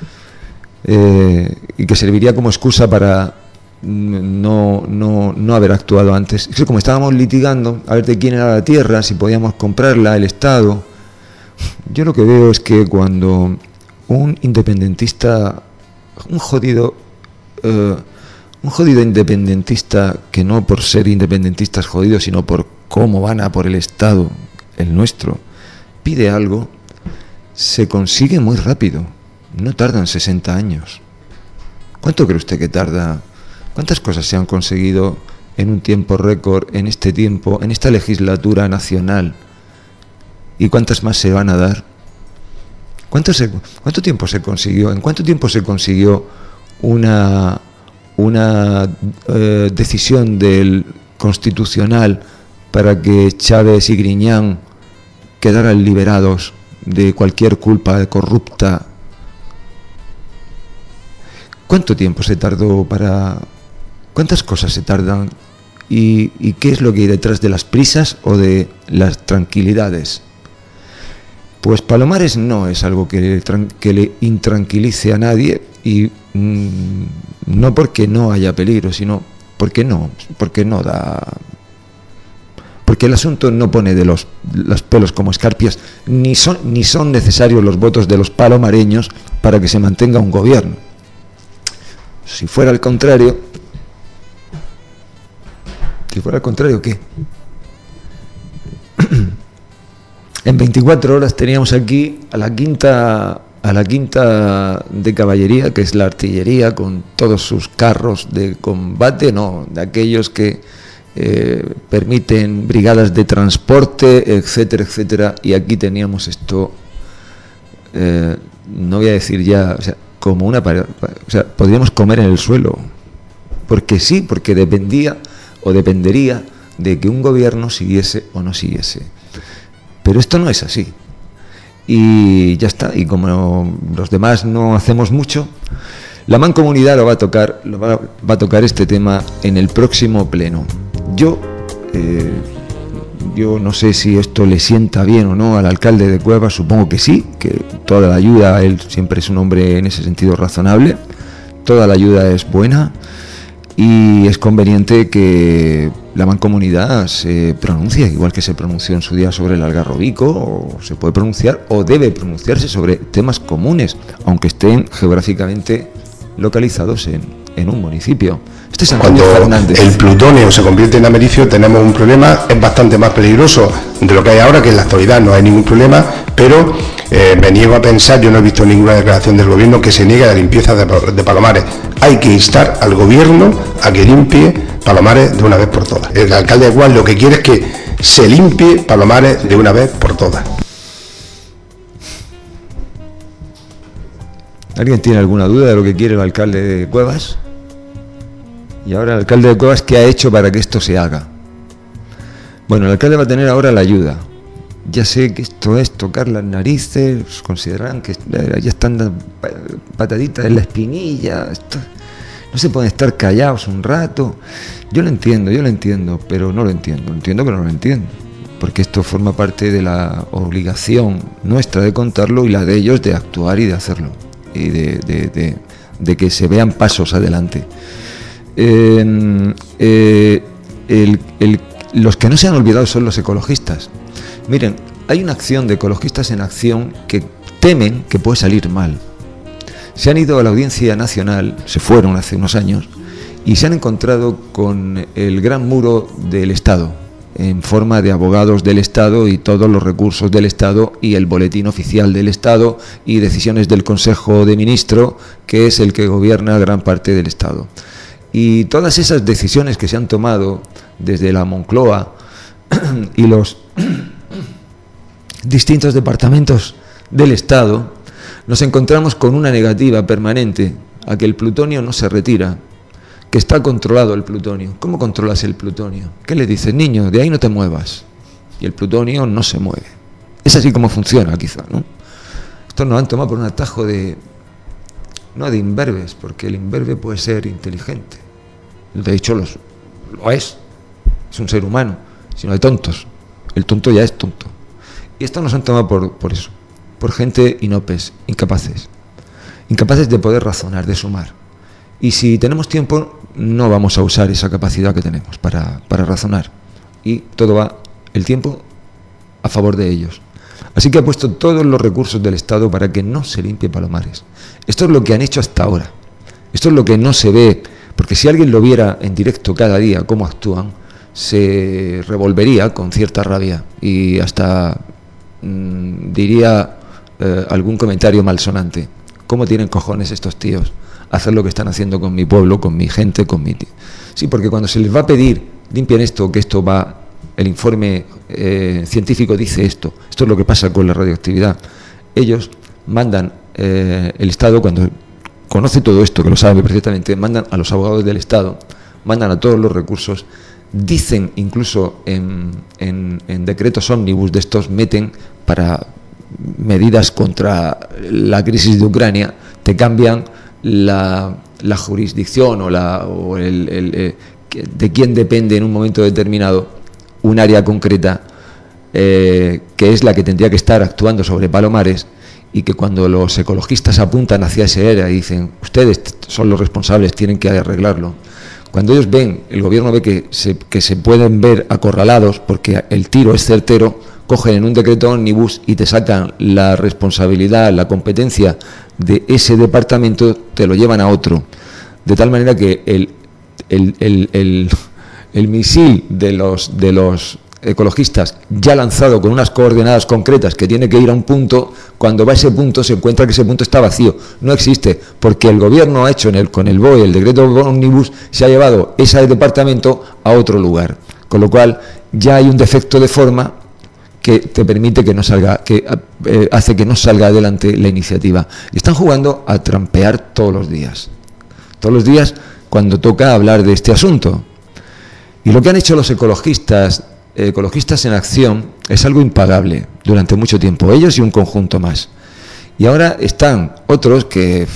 eh, y que serviría como excusa para no, no, no haber actuado antes. Es que como estábamos litigando a ver de quién era la tierra, si podíamos comprarla, el Estado, yo lo que veo es que cuando un independentista, un jodido, uh, un jodido independentista, que no por ser independentista es jodido, sino por cómo van a por el Estado, el nuestro, pide algo, se consigue muy rápido, no tardan sesenta años. ¿Cuánto cree usted que tarda? ¿Cuántas cosas se han conseguido en un tiempo récord, en este tiempo, en esta legislatura nacional? ¿Y cuántas más se van a dar? ¿Cuánto, se, cuánto tiempo se consiguió? ¿En cuánto tiempo se consiguió una, una eh, decisión del Constitucional para que Chávez y Griñán quedaran liberados de cualquier culpa corrupta? ¿Cuánto tiempo se tardó para...? ¿Cuántas cosas se tardan? ¿Y, y qué es lo que hay detrás de las prisas o de las tranquilidades? Pues Palomares no es algo que le, que le intranquilice a nadie, y mmm, no porque no haya peligro, sino porque no, porque no da... Porque el asunto no pone de los, los pelos como escarpias, ni son, ni son necesarios los votos de los palomareños para que se mantenga un gobierno. Si fuera al contrario, si fuera al contrario, ¿qué? En veinticuatro horas teníamos aquí a la quinta, a la quinta de caballería, que es la artillería, con todos sus carros de combate, no, de aquellos que eh, permiten brigadas de transporte, etcétera, etcétera. Y aquí teníamos esto, eh, no voy a decir ya, o sea, como una pared, o sea, podríamos comer en el suelo, porque sí, porque dependía o dependería de que un gobierno siguiese o no siguiese. Pero esto no es así. Y ya está, y como los demás no hacemos mucho, la mancomunidad lo va a tocar, lo va, va a tocar este tema en el próximo pleno. Yo, eh, yo no sé si esto le sienta bien o no al alcalde de Cuevas, supongo que sí, que toda la ayuda, él siempre es un hombre en ese sentido razonable, toda la ayuda es buena, y es conveniente que la mancomunidad se pronuncie, igual que se pronunció en su día sobre el Algarrobico, o se puede pronunciar o debe pronunciarse sobre temas comunes, aunque estén geográficamente localizados en, en un municipio. Este es Antonio Cuando Fernández. El plutonio se convierte en americio tenemos un problema, es bastante más peligroso de lo que hay ahora, que en la actualidad no hay ningún problema, pero eh, me niego a pensar, yo no he visto ninguna declaración del gobierno que se niegue a la limpieza de, de Palomares. Hay que instar al gobierno a que limpie Palomares de una vez por todas. El alcalde de Guas lo que quiere es que se limpie Palomares de una vez por todas. ¿Alguien tiene alguna duda de lo que quiere el alcalde de Cuevas? Y ahora el alcalde de Cuevas, ¿qué ha hecho para que esto se haga? Bueno, el alcalde va a tener ahora la ayuda. Ya sé que esto es tocar las narices, considerarán que ya están dando pataditas en la espinilla, esto, no se pueden estar callados un rato. Yo lo entiendo, yo lo entiendo, pero no lo entiendo, entiendo que no lo entiendo. porque esto forma parte de la obligación nuestra de contarlo y la de ellos de actuar y de hacerlo, y de, de, de, de que se vean pasos adelante. Eh, eh, el, el, los que no se han olvidado son los ecologistas. Miren, hay una acción de ecologistas en acción que temen que puede salir mal. Se han ido a la Audiencia Nacional, se fueron hace unos años, y se han encontrado con el gran muro del Estado, en forma de abogados del Estado y todos los recursos del Estado y el boletín oficial del Estado y decisiones del Consejo de Ministros, que es el que gobierna gran parte del Estado. Y todas esas decisiones que se han tomado desde la Moncloa y los distintos departamentos del Estado, nos encontramos con una negativa permanente a que el plutonio no se retira, que está controlado el plutonio. ¿Cómo controlas el plutonio? ¿Qué le dices? Niño, de ahí no te muevas. Y el plutonio no se mueve. Es así como funciona, quizá, ¿no? Esto nos han tomado por un atajo de, no de imberbes, porque el imberbe puede ser inteligente. De hecho, los, lo es. Es un ser humano, sino de tontos. El tonto ya es tonto. Y esto nos han tomado por, por eso. Por gente inopes, incapaces, incapaces de poder razonar, de sumar. Y si tenemos tiempo, no vamos a usar esa capacidad que tenemos para, para razonar. Y todo va, el tiempo, a favor de ellos. Así que ha puesto todos los recursos del Estado para que no se limpie Palomares. Esto es lo que han hecho hasta ahora. Esto es lo que no se ve, porque si alguien lo viera en directo cada día, cómo actúan, se revolvería con cierta rabia y hasta mmm, diría... Eh, algún comentario malsonante. ¿Cómo tienen cojones estos tíos a hacer lo que están haciendo con mi pueblo, con mi gente, con mi tío? Sí, porque cuando se les va a pedir, limpien esto, que esto va, el informe eh, científico dice esto, esto es lo que pasa con la radioactividad. Ellos mandan, eh, el Estado, cuando conoce todo esto, que lo sabe perfectamente, mandan a los abogados del Estado, mandan a todos los recursos, dicen incluso en, en, en decretos ómnibus de estos, meten para medidas contra la crisis de Ucrania, te cambian la, la jurisdicción o, la, o el, el, eh, de quién depende en un momento determinado un área concreta, eh, que es la que tendría que estar actuando sobre Palomares, y que cuando los ecologistas apuntan hacia ese área y dicen, ustedes son los responsables, tienen que arreglarlo. Cuando ellos ven, el gobierno ve que se, que se pueden ver acorralados porque el tiro es certero, cogen en un decreto ómnibus y te sacan la responsabilidad, la competencia de ese departamento, te lo llevan a otro. De tal manera que el, el, el, el, el misil de los, de los ecologistas ya lanzado con unas coordenadas concretas que tiene que ir a un punto, cuando va a ese punto se encuentra que ese punto está vacío, no existe, porque el gobierno ha hecho en el, con el B O E, el decreto ómnibus, se ha llevado ese departamento a otro lugar, con lo cual ya hay un defecto de forma que te permite que no salga, que eh, hace que no salga adelante la iniciativa. Y están jugando a trampear todos los días, todos los días cuando toca hablar de este asunto. Y lo que han hecho los ecologistas, eh, ecologistas en acción, es algo impagable durante mucho tiempo, ellos y un conjunto más. Y ahora están otros que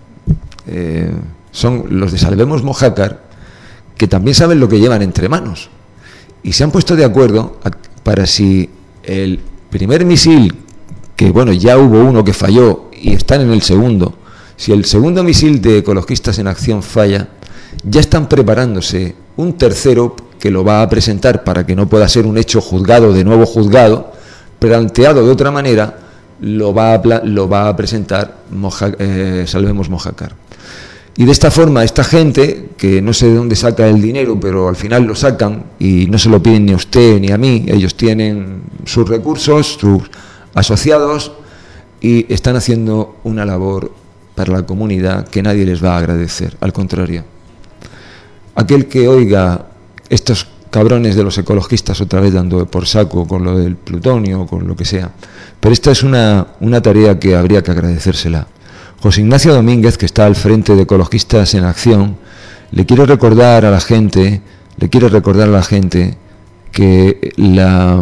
eh, son los de Salvemos Mojácar, que también saben lo que llevan entre manos. Y se han puesto de acuerdo a, para si el primer misil, que bueno, ya hubo uno que falló y están en el segundo, si el segundo misil de ecologistas en acción falla, ya están preparándose un tercero que lo va a presentar para que no pueda ser un hecho juzgado, de nuevo juzgado, planteado de otra manera, lo va a, lo va a presentar Moja, eh, Salvemos Mojácar. Y de esta forma, esta gente, que no sé de dónde saca el dinero, pero al final lo sacan y no se lo piden ni a usted ni a mí, ellos tienen sus recursos, sus asociados, y están haciendo una labor para la comunidad que nadie les va a agradecer, al contrario. Aquel que oiga estos cabrones de los ecologistas otra vez dando por saco con lo del plutonio o con lo que sea, pero esta es una, una tarea que habría que agradecérsela. José Ignacio Domínguez, que está al frente de Ecologistas en Acción, le quiero recordar a la gente, le quiero recordar a la gente que la,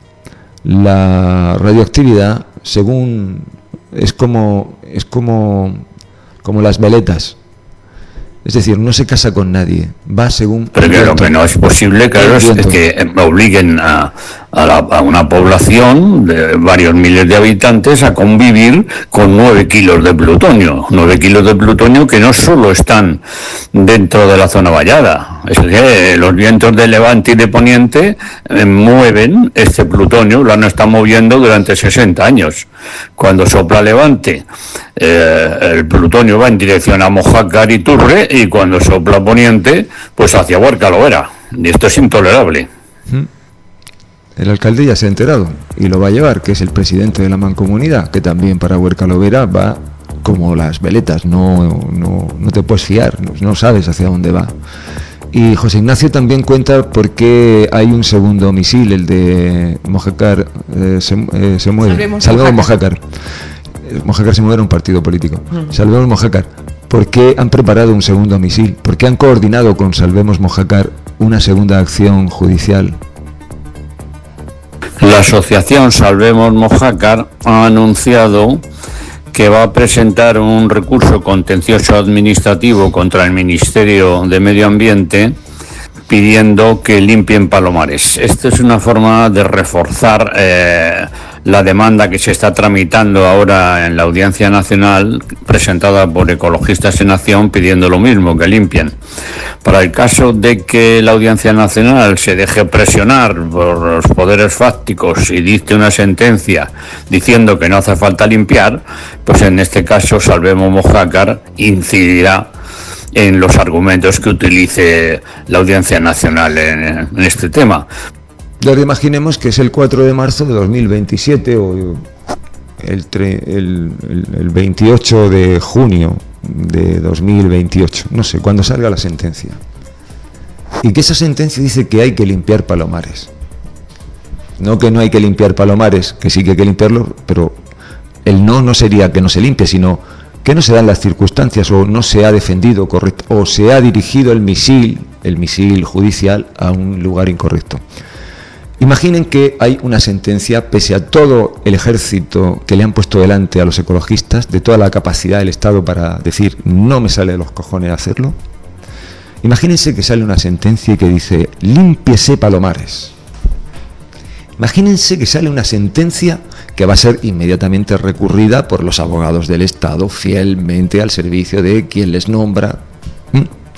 la radioactividad, según es como es como como las veletas, Es decir, no se casa con nadie, va según... Pero que lo que no es posible, claro, es que obliguen a, a, la, a una población de varios miles de habitantes a convivir con nueve kilos de plutonio. Nueve kilos de plutonio que no solo están dentro de la zona vallada, es que los vientos de levante y de poniente eh, mueven este plutonio, lo han estado moviendo durante sesenta años. Cuando sopla levante, eh, el plutonio va en dirección a Mojácar y Turre, y cuando sopla poniente, pues hacia Huerca Lovera. Y esto es intolerable. El alcalde ya se ha enterado y lo va a llevar, que es el presidente de la mancomunidad, que también para Huerca Lovera va como las veletas, no, no, no te puedes fiar, no, no sabes hacia dónde va. Y José Ignacio también cuenta por qué hay un segundo misil, el de Mojácar eh, se, eh, se muere. Salvemos Salvemos Mojácar. Mojácar. Mojácar se muere, un partido político. Mm. Salvemos Mojácar. ¿Por qué han preparado un segundo misil? ¿Por qué han coordinado con Salvemos Mojácar una segunda acción judicial? La asociación Salvemos Mojácar ha anunciado que va a presentar un recurso contencioso administrativo contra el Ministerio de Medio Ambiente pidiendo que limpien Palomares. Esta es una forma de reforzar eh, la demanda que se está tramitando ahora en la Audiencia Nacional, presentada por Ecologistas en Acción, pidiendo lo mismo, que limpien. Para el caso de que la Audiencia Nacional se deje presionar por los poderes fácticos y dicte una sentencia diciendo que no hace falta limpiar, pues en este caso Salvemos Mojácar incidirá en los argumentos que utilice la Audiencia Nacional en, en este tema. Y ahora imaginemos que es el cuatro de marzo de dos mil veintisiete o el, tre, el, el, el veintiocho de junio de dos mil veintiocho, no sé, cuando salga la sentencia. Y que esa sentencia dice que hay que limpiar Palomares. No que no hay que limpiar Palomares, que sí que hay que limpiarlo, pero el no no sería que no se limpie, sino que no se dan las circunstancias, o no se ha defendido correcto, o se ha dirigido el misil, el misil judicial a un lugar incorrecto. Imaginen que hay una sentencia, pese a todo el ejército que le han puesto delante a los ecologistas, de toda la capacidad del Estado para decir no me sale de los cojones hacerlo. Imagínense que sale una sentencia y que dice límpiese Palomares. Imagínense que sale una sentencia que va a ser inmediatamente recurrida por los abogados del Estado, fielmente al servicio de quien les nombra. ¿Mm?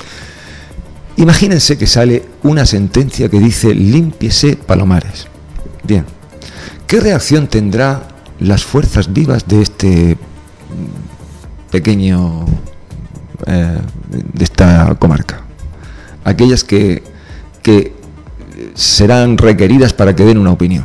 Imagínense que sale una sentencia que dice límpiese Palomares. Bien, ¿qué reacción tendrá las fuerzas vivas de este pequeño, eh, de esta comarca? Aquellas que, que serán requeridas para que den una opinión.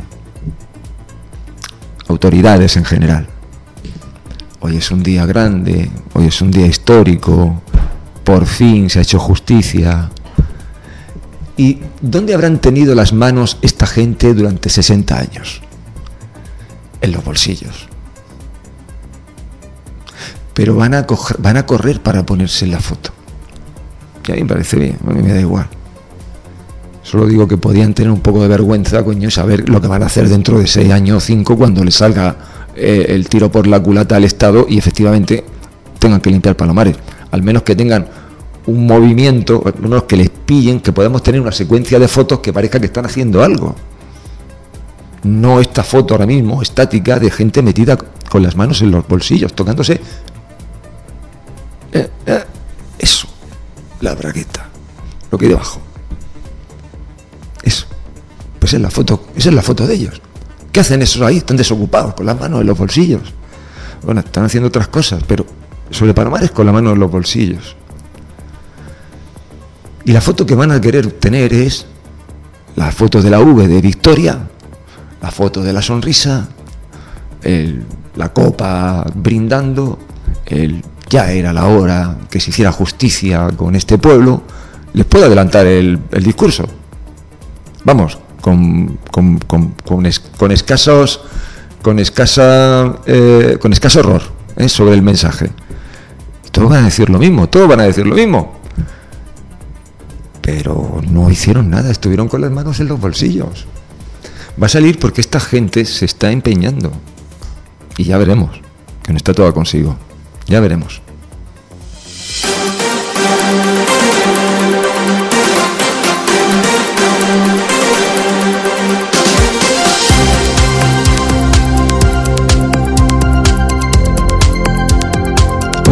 Autoridades en general. Hoy es un día grande, hoy es un día histórico, por fin se ha hecho justicia. ¿Y dónde habrán tenido las manos esta gente durante sesenta años? En los bolsillos. Pero van a, coger, van a correr para ponerse en la foto. Y a mí me parece bien, a mí me da igual. Solo digo que podían tener un poco de vergüenza, coño, saber lo que van a hacer dentro de seis años o cinco cuando les salga eh, el tiro por la culata al Estado y efectivamente tengan que limpiar Palomares. Al menos que tengan un movimiento, al menos que les pillen, que podamos tener una secuencia de fotos que parezca que están haciendo algo. No esta foto ahora mismo, estática, de gente metida con las manos en los bolsillos, tocándose eh, eh, eso, la bragueta, lo que hay debajo. Eso, pues es la foto, esa es la foto de ellos. ¿Qué hacen esos ahí? Están desocupados, con las manos en los bolsillos. Bueno, están haciendo otras cosas, pero sobre Palomares con la mano en los bolsillos. Y la foto que van a querer tener es la foto de la V de Victoria, la foto de la sonrisa, el, la copa brindando, el ya era la hora que se hiciera justicia con este pueblo. Les puedo adelantar el, el discurso. Vamos, con, con, con, con, es, con escasos con escasa eh, con escaso error eh, sobre el mensaje. Todos van a decir lo mismo, todos van a decir lo mismo. Pero no hicieron nada, estuvieron con las manos en los bolsillos. Va a salir porque esta gente se está empeñando. Y ya veremos, que no está todo consigo. Ya veremos.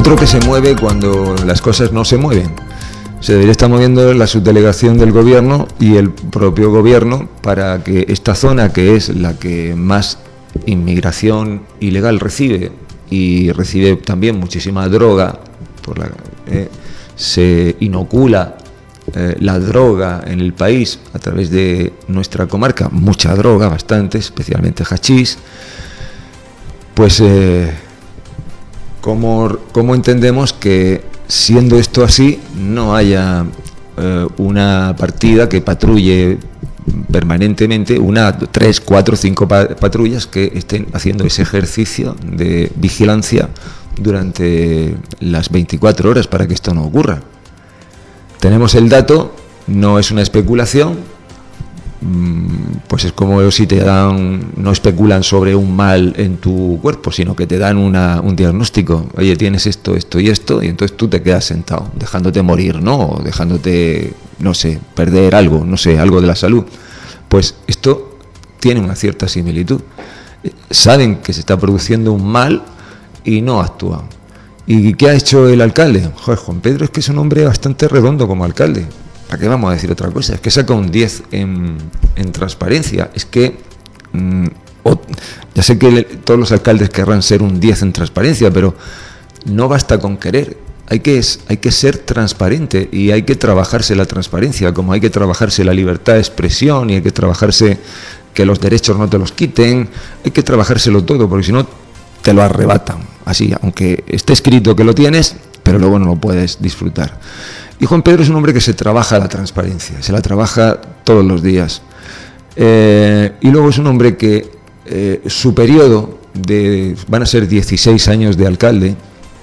otro que se mueve cuando las cosas no se mueven. Se debería estar moviendo la subdelegación del gobierno y el propio gobierno para que esta zona, que es la que más inmigración ilegal recibe y recibe también muchísima droga, por la, eh, se inocula eh, la droga en el país a través de nuestra comarca, mucha droga, bastante, especialmente hachís. Pues eh, ¿cómo, cómo entendemos que, siendo esto así, no haya eh, una partida que patrulle permanentemente, una, tres, cuatro, cinco patrullas que estén haciendo ese ejercicio de vigilancia durante las veinticuatro horas para que esto no ocurra? Tenemos el dato, no es una especulación, pues es como si te dan, no especulan sobre un mal en tu cuerpo, sino que te dan una, un diagnóstico. Oye, tienes esto, esto y esto, y entonces tú te quedas sentado, dejándote morir, ¿no? O dejándote, no sé, perder algo, no sé, algo de la salud. Pues esto tiene una cierta similitud. Saben que se está produciendo un mal y no actúan. ¿Y qué ha hecho el alcalde? Joder, Juan Pedro es que es un hombre bastante redondo como alcalde. ¿Para qué vamos a decir otra cosa? Es que saca un diez en, en transparencia. Es que, mmm, o, ya sé que le, todos los alcaldes querrán ser un diez en transparencia, pero no basta con querer. Hay que, hay que ser transparente y hay que trabajarse la transparencia, como hay que trabajarse la libertad de expresión y hay que trabajarse que los derechos no te los quiten. Hay que trabajárselo todo, porque si no te lo arrebatan. Así, aunque esté escrito que lo tienes, pero luego no lo puedes disfrutar. Y Juan Pedro es un hombre que se trabaja la transparencia, se la trabaja todos los días. Eh, y luego es un hombre que eh, su periodo, de, van a ser dieciséis años de alcalde,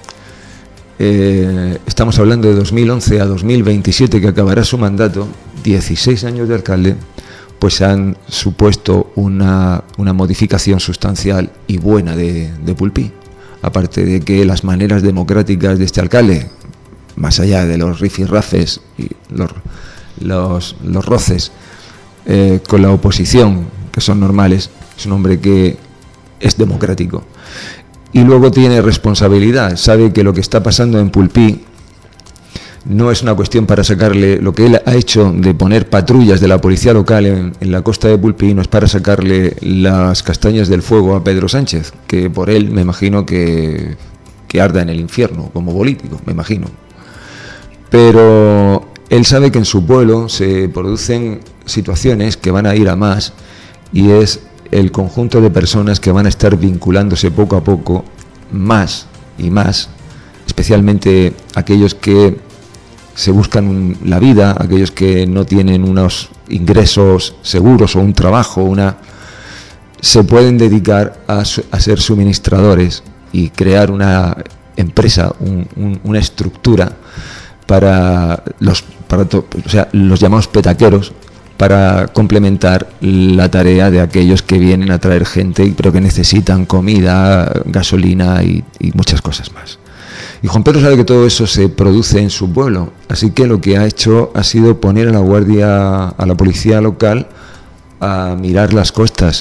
eh, estamos hablando de dos mil once a dos mil veintisiete, que acabará su mandato, dieciséis años de alcalde, pues han supuesto una, una modificación sustancial y buena de, de Pulpí. Aparte de que las maneras democráticas de este alcalde, más allá de los rifirrafes y los, los, los roces eh, con la oposición, que son normales, es un hombre que es democrático. Y luego tiene responsabilidad, sabe que lo que está pasando en Pulpí no es una cuestión para sacarle, lo que él ha hecho de poner patrullas de la policía local en, en la costa de Pulpí, no es para sacarle las castañas del fuego a Pedro Sánchez, que por él me imagino que, que arda en el infierno como político, me imagino. Pero él sabe que en su pueblo se producen situaciones que van a ir a más, y es el conjunto de personas que van a estar vinculándose poco a poco más y más, especialmente aquellos que se buscan la vida, aquellos que no tienen unos ingresos seguros o un trabajo, una se pueden dedicar a, a ser suministradores y crear una empresa, un, un, una estructura para los, para to, o sea, los llamados petaqueros, para complementar la tarea de aquellos que vienen a traer gente, pero que necesitan comida, gasolina y, y muchas cosas más. Y Juan Pedro sabe que todo eso se produce en su pueblo, así que lo que ha hecho ha sido poner a la guardia, a la policía local, a mirar las costas,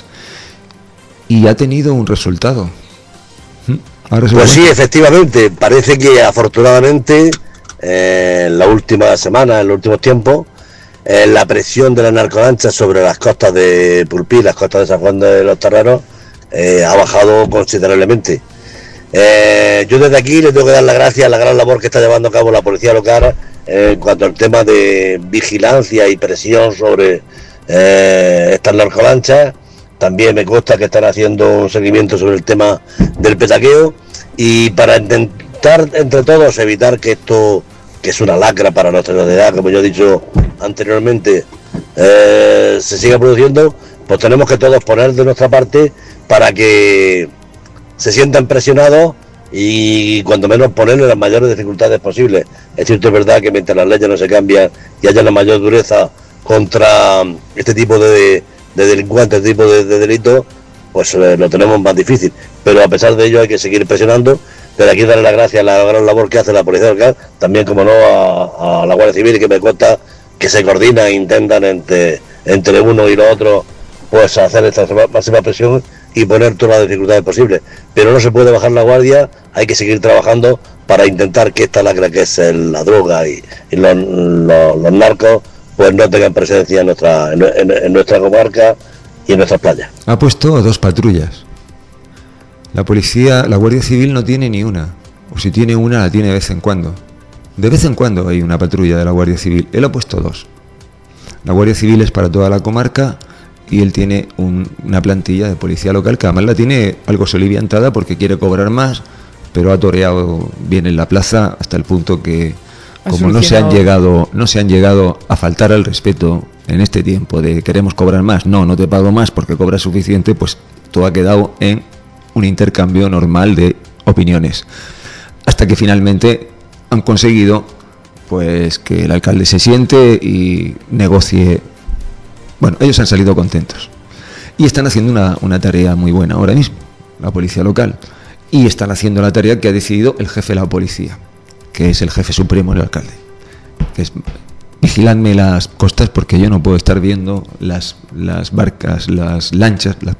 y ha tenido un resultado. Ahora pues sí, efectivamente, parece que afortunadamente eh, en la última semana, en los últimos tiempos, eh, la presión de la narcolancha sobre las costas de Pulpí, las costas de San Juan de los Terreros, eh, ha bajado considerablemente. Eh, yo desde aquí le tengo que dar las gracias a la gran labor que está llevando a cabo la policía local eh, en cuanto al tema de vigilancia y presión sobre eh, estas narcolanchas. También me consta que están haciendo un seguimiento sobre el tema del petaqueo, y para intentar entre todos evitar que esto, que es una lacra para nuestra sociedad, como yo he dicho anteriormente, eh, se siga produciendo, pues tenemos que todos poner de nuestra parte para que se sientan presionados y cuando menos ponerle las mayores dificultades posibles. Es cierto, es verdad que mientras las leyes no se cambian y haya la mayor dureza contra este tipo de, de delincuentes, este tipo de, de delitos, pues eh, lo tenemos más difícil. Pero a pesar de ello hay que seguir presionando. Desde aquí darle las gracias a la gran labor que hace la policía local, también como no a, a la Guardia Civil, que me cuenta que se coordinan e intentan entre, entre uno y los otros pues hacer esta máxima presión y poner todas las dificultades posibles. Pero no se puede bajar la guardia, hay que seguir trabajando para intentar que esta lacra que es el, la droga y, y los, los, los narcos pues no tengan presencia en nuestra, en, en, en nuestra comarca y en nuestras playas. Ha puesto dos patrullas. La policía, la Guardia Civil no tiene ni una, o si tiene una la tiene de vez en cuando. De vez en cuando hay una patrulla de la Guardia Civil. Él ha puesto dos. La Guardia Civil es para toda la comarca y él tiene un, una plantilla de policía local que además la tiene algo soliviantada porque quiere cobrar más, pero ha toreado bien en la plaza hasta el punto que, como no se han llegado, no se han llegado a faltar al respeto en este tiempo de queremos cobrar más, no, no te pago más porque cobras suficiente, pues todo ha quedado en un intercambio normal de opiniones. Hasta que finalmente han conseguido pues que el alcalde se siente y negocie. Bueno, ellos han salido contentos y están haciendo una, una tarea muy buena ahora mismo, la policía local, y están haciendo la tarea que ha decidido el jefe de la policía, que es el jefe supremo del alcalde, que es vigiladme las costas porque yo no puedo estar viendo las, las barcas, las lanchas, las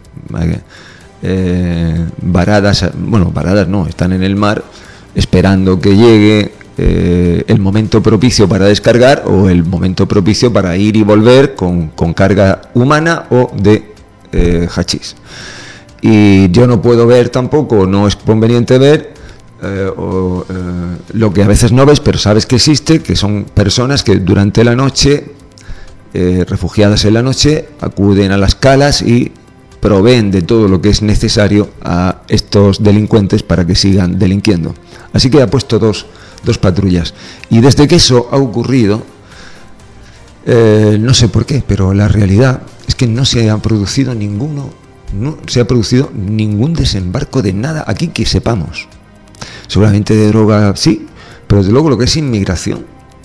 eh, varadas, bueno, varadas no, están en el mar esperando que llegue eh, el momento propicio para descargar o el momento propicio para ir y volver con, con carga humana o de eh, hachís. Y yo no puedo ver tampoco, no es conveniente ver eh, o, eh, lo que a veces no ves, pero sabes que existe, que son personas que durante la noche, eh, refugiadas en la noche, acuden a las calas y proveen de todo lo que es necesario a estos delincuentes para que sigan delinquiendo. Así que ha puesto dos, dos patrullas. Y desde que eso ha ocurrido, eh, no sé por qué, pero la realidad es que no se ha producido ninguno, no se ha producido ningún desembarco de nada aquí que sepamos. Seguramente de droga sí, pero desde luego lo que es inmigración,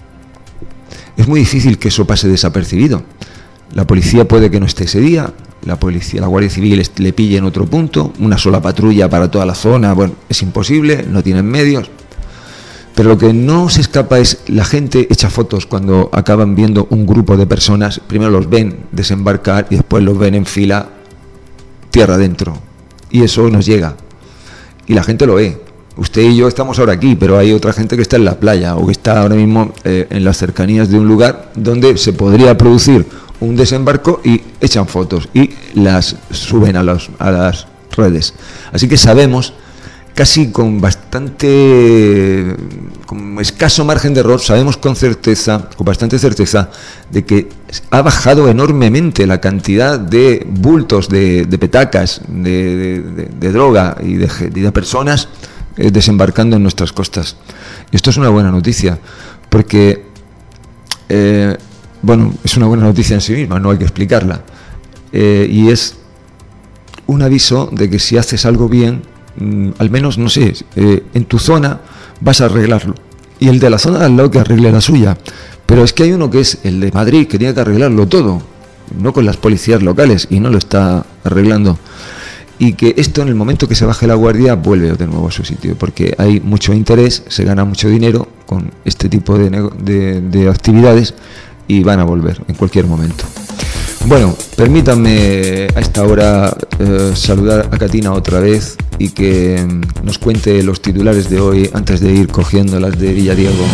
es muy difícil que eso pase desapercibido. La policía puede que no esté ese día, la policía, la Guardia Civil le pille en otro punto, una sola patrulla para toda la zona, bueno, es imposible, no tienen medios. Pero lo que no se escapa es la gente echa fotos cuando acaban viendo un grupo de personas, primero los ven desembarcar y después los ven en fila tierra adentro. Y eso nos llega. Y la gente lo ve. Usted y yo estamos ahora aquí, pero hay otra gente que está en la playa o que está ahora mismo eh, en las cercanías de un lugar donde se podría producir un desembarco y echan fotos y las suben a, los, a las redes. Así que sabemos, casi con bastante, con escaso margen de error, sabemos con certeza, con bastante certeza, de que ha bajado enormemente la cantidad de bultos, de, de petacas, de, de, de, de droga y de, de personas eh, desembarcando en nuestras costas. Y esto es una buena noticia, porque eh, bueno, es una buena noticia en sí misma, no hay que explicarla. Eh, y es un aviso de que si haces algo bien, mmm, al menos, no sé, eh, en tu zona vas a arreglarlo. Y el de la zona de al lado que arregle la suya. Pero es que hay uno que es el de Madrid, que tiene que arreglarlo todo, no con las policías locales, y no lo está arreglando. Y que esto, en el momento que se baje la guardia, vuelve de nuevo a su sitio, porque hay mucho interés, se gana mucho dinero con este tipo de, de, de actividades, y van a volver en cualquier momento. Bueno, permítanme a esta hora eh, saludar a Katina otra vez y que mm, nos cuente los titulares de hoy antes de ir cogiendo las de Villadiego.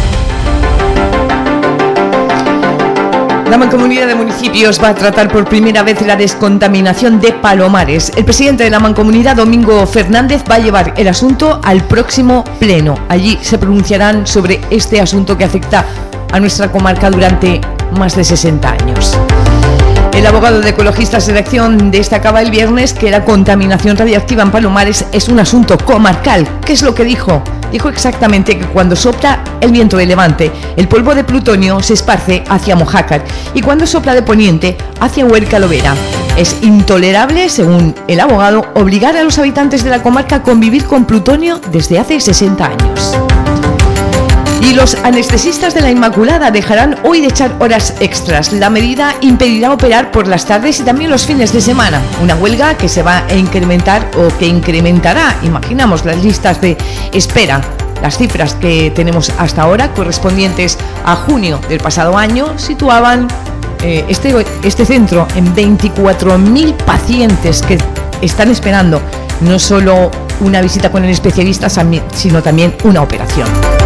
La Mancomunidad de Municipios va a tratar por primera vez la descontaminación de Palomares. El presidente de la Mancomunidad, Domingo Fernández, va a llevar el asunto al próximo pleno. Allí se pronunciarán sobre este asunto que afecta a nuestra comarca durante más de sesenta años. El abogado de Ecologistas de Acción destacaba el viernes que la contaminación radiactiva en Palomares es un asunto comarcal. ¿Qué es lo que dijo? Dijo exactamente que cuando sopla el viento de levante, el polvo de plutonio se esparce hacia Mojácar y cuando sopla de poniente, hacia Huerca Lovera. Es intolerable, según el abogado, obligar a los habitantes de la comarca a convivir con plutonio desde hace sesenta años. Y los anestesistas de la Inmaculada dejarán hoy de echar horas extras. La medida impedirá operar por las tardes y también los fines de semana. Una huelga que se va a incrementar o que incrementará, imaginamos, las listas de espera. Las cifras que tenemos hasta ahora, correspondientes a junio del pasado año, situaban eh, este, este centro en veinticuatro mil pacientes que están esperando no solo una visita con el especialista, sino también una operación.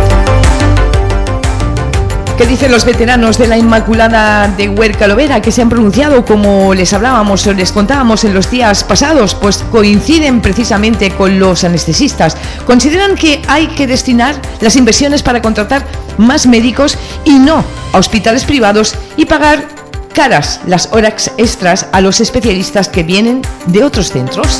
¿Qué dicen los veteranos de la Inmaculada de Huerca Lovera, que se han pronunciado, como les hablábamos o les contábamos en los días pasados? Pues coinciden precisamente con los anestesistas. Consideran que hay que destinar las inversiones para contratar más médicos y no a hospitales privados y pagar caras las horas extras a los especialistas que vienen de otros centros.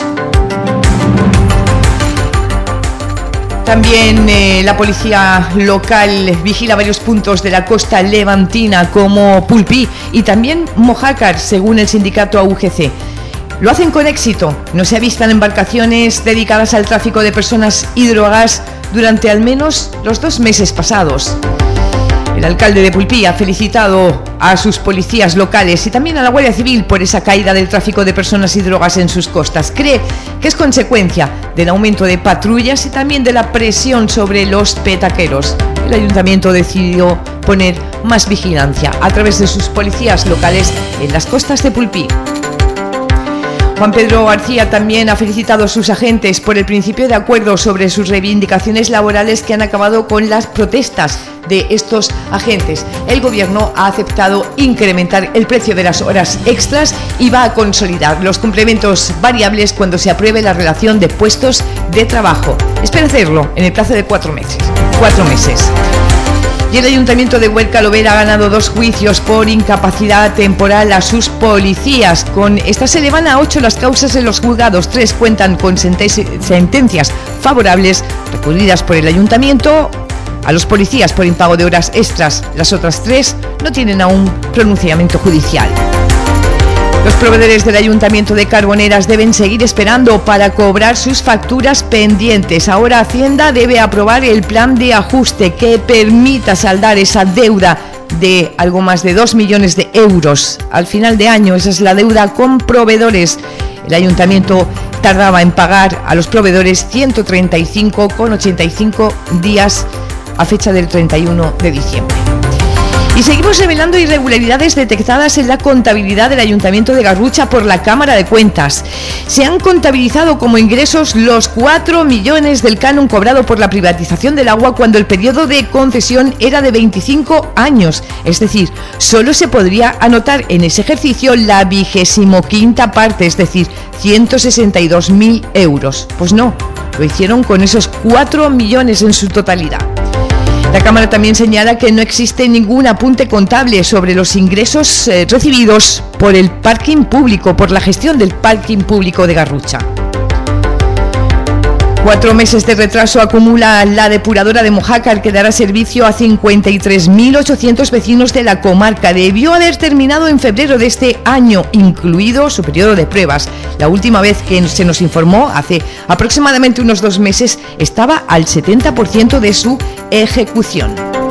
También eh, la policía local vigila varios puntos de la costa levantina como Pulpí y también Mojácar, según el sindicato A U G C. Lo hacen con éxito. No se avistan embarcaciones dedicadas al tráfico de personas y drogas durante al menos los dos meses pasados. El alcalde de Pulpí ha felicitado a sus policías locales y también a la Guardia Civil por esa caída del tráfico de personas y drogas en sus costas. Cree que es consecuencia del aumento de patrullas y también de la presión sobre los petaqueros. El ayuntamiento decidió poner más vigilancia a través de sus policías locales en las costas de Pulpí. Juan Pedro García también ha felicitado a sus agentes por el principio de acuerdo sobre sus reivindicaciones laborales que han acabado con las protestas de estos agentes. El gobierno ha aceptado incrementar el precio de las horas extras y va a consolidar los complementos variables cuando se apruebe la relación de puestos de trabajo. Espera hacerlo en el plazo de cuatro meses. Cuatro meses. Y el Ayuntamiento de Huerca Lovera ha ganado dos juicios por incapacidad temporal a sus policías. Con estas se elevan a ocho las causas en los juzgados. Tres cuentan con sentencias favorables recurridas por el Ayuntamiento a los policías por impago de horas extras. Las otras tres no tienen aún pronunciamiento judicial. Los proveedores del Ayuntamiento de Carboneras deben seguir esperando para cobrar sus facturas pendientes. Ahora Hacienda debe aprobar el plan de ajuste que permita saldar esa deuda de algo más de dos millones de euros. Al final de año, esa es la deuda con proveedores. El Ayuntamiento tardaba en pagar a los proveedores ciento treinta y cinco coma ochenta y cinco días a fecha del treinta y uno de diciembre. Y seguimos revelando irregularidades detectadas en la contabilidad del Ayuntamiento de Garrucha por la Cámara de Cuentas. Se han contabilizado como ingresos los cuatro millones del canon cobrado por la privatización del agua cuando el periodo de concesión era de veinticinco años. Es decir, solo se podría anotar en ese ejercicio la vigésimo quinta parte, es decir, ciento sesenta y dos mil euros. Pues no, lo hicieron con esos cuatro millones en su totalidad. La Cámara también señala que no existe ningún apunte contable sobre los ingresos eh, recibidos por el parking público, por la gestión del parking público de Garrucha. Cuatro meses de retraso acumula la depuradora de Mojácar, que dará servicio a cincuenta y tres mil ochocientos vecinos de la comarca. Debió haber terminado en febrero de este año, incluido su periodo de pruebas. La última vez que se nos informó, hace aproximadamente unos dos meses, estaba al setenta por ciento de su ejecución.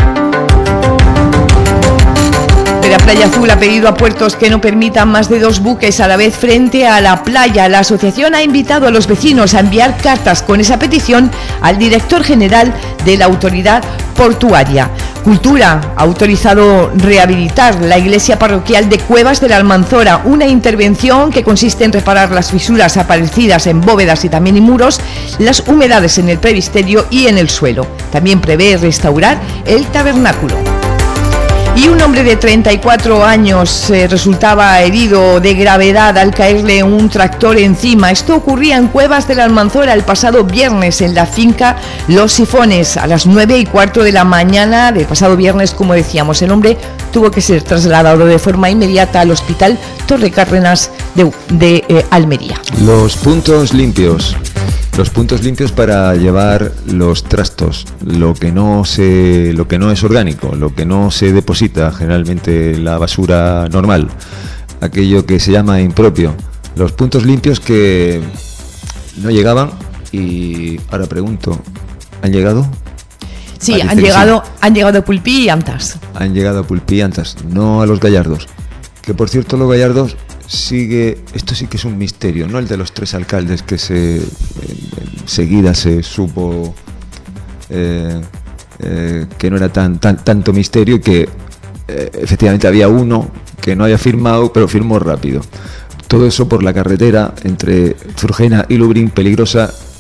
La Playa Azul ha pedido a puertos que no permitan más de dos buques a la vez frente a la playa. La asociación ha invitado a los vecinos a enviar cartas con esa petición al director general de la autoridad portuaria. Cultura ha autorizado rehabilitar la iglesia parroquial de Cuevas de la Almanzora, una intervención que consiste en reparar las fisuras aparecidas en bóvedas y también en muros, las humedades en el presbiterio y en el suelo. También prevé restaurar el tabernáculo. Y un hombre de treinta y cuatro años eh, resultaba herido de gravedad al caerle un tractor encima. Esto ocurría en Cuevas de la Almanzora el pasado viernes en la finca Los Sifones a las nueve y cuarto de la mañana del pasado viernes, como decíamos. El hombre tuvo que ser trasladado de forma inmediata al Hospital Torre Cárdenas de, de eh, Almería. Los puntos limpios. Los puntos limpios para llevar los trastos, lo que no se, lo que no es orgánico, lo que no se deposita, generalmente la basura normal, aquello que se llama impropio. Los puntos limpios que no llegaban y ahora pregunto, ¿han llegado? Sí, Parece han llegado, sí. han llegado a Pulpí y Antas. Han llegado a Pulpí y Antas, no a los Gallardos. Que por cierto, los Gallardos sigue, esto sí que es un misterio, no el de los tres alcaldes que se enseguida se supo eh, eh, que no era tan, tan tanto misterio y que eh, efectivamente había uno que no había firmado, pero firmó rápido. Todo eso por la carretera entre Zurgena y Lubrín, peligrosa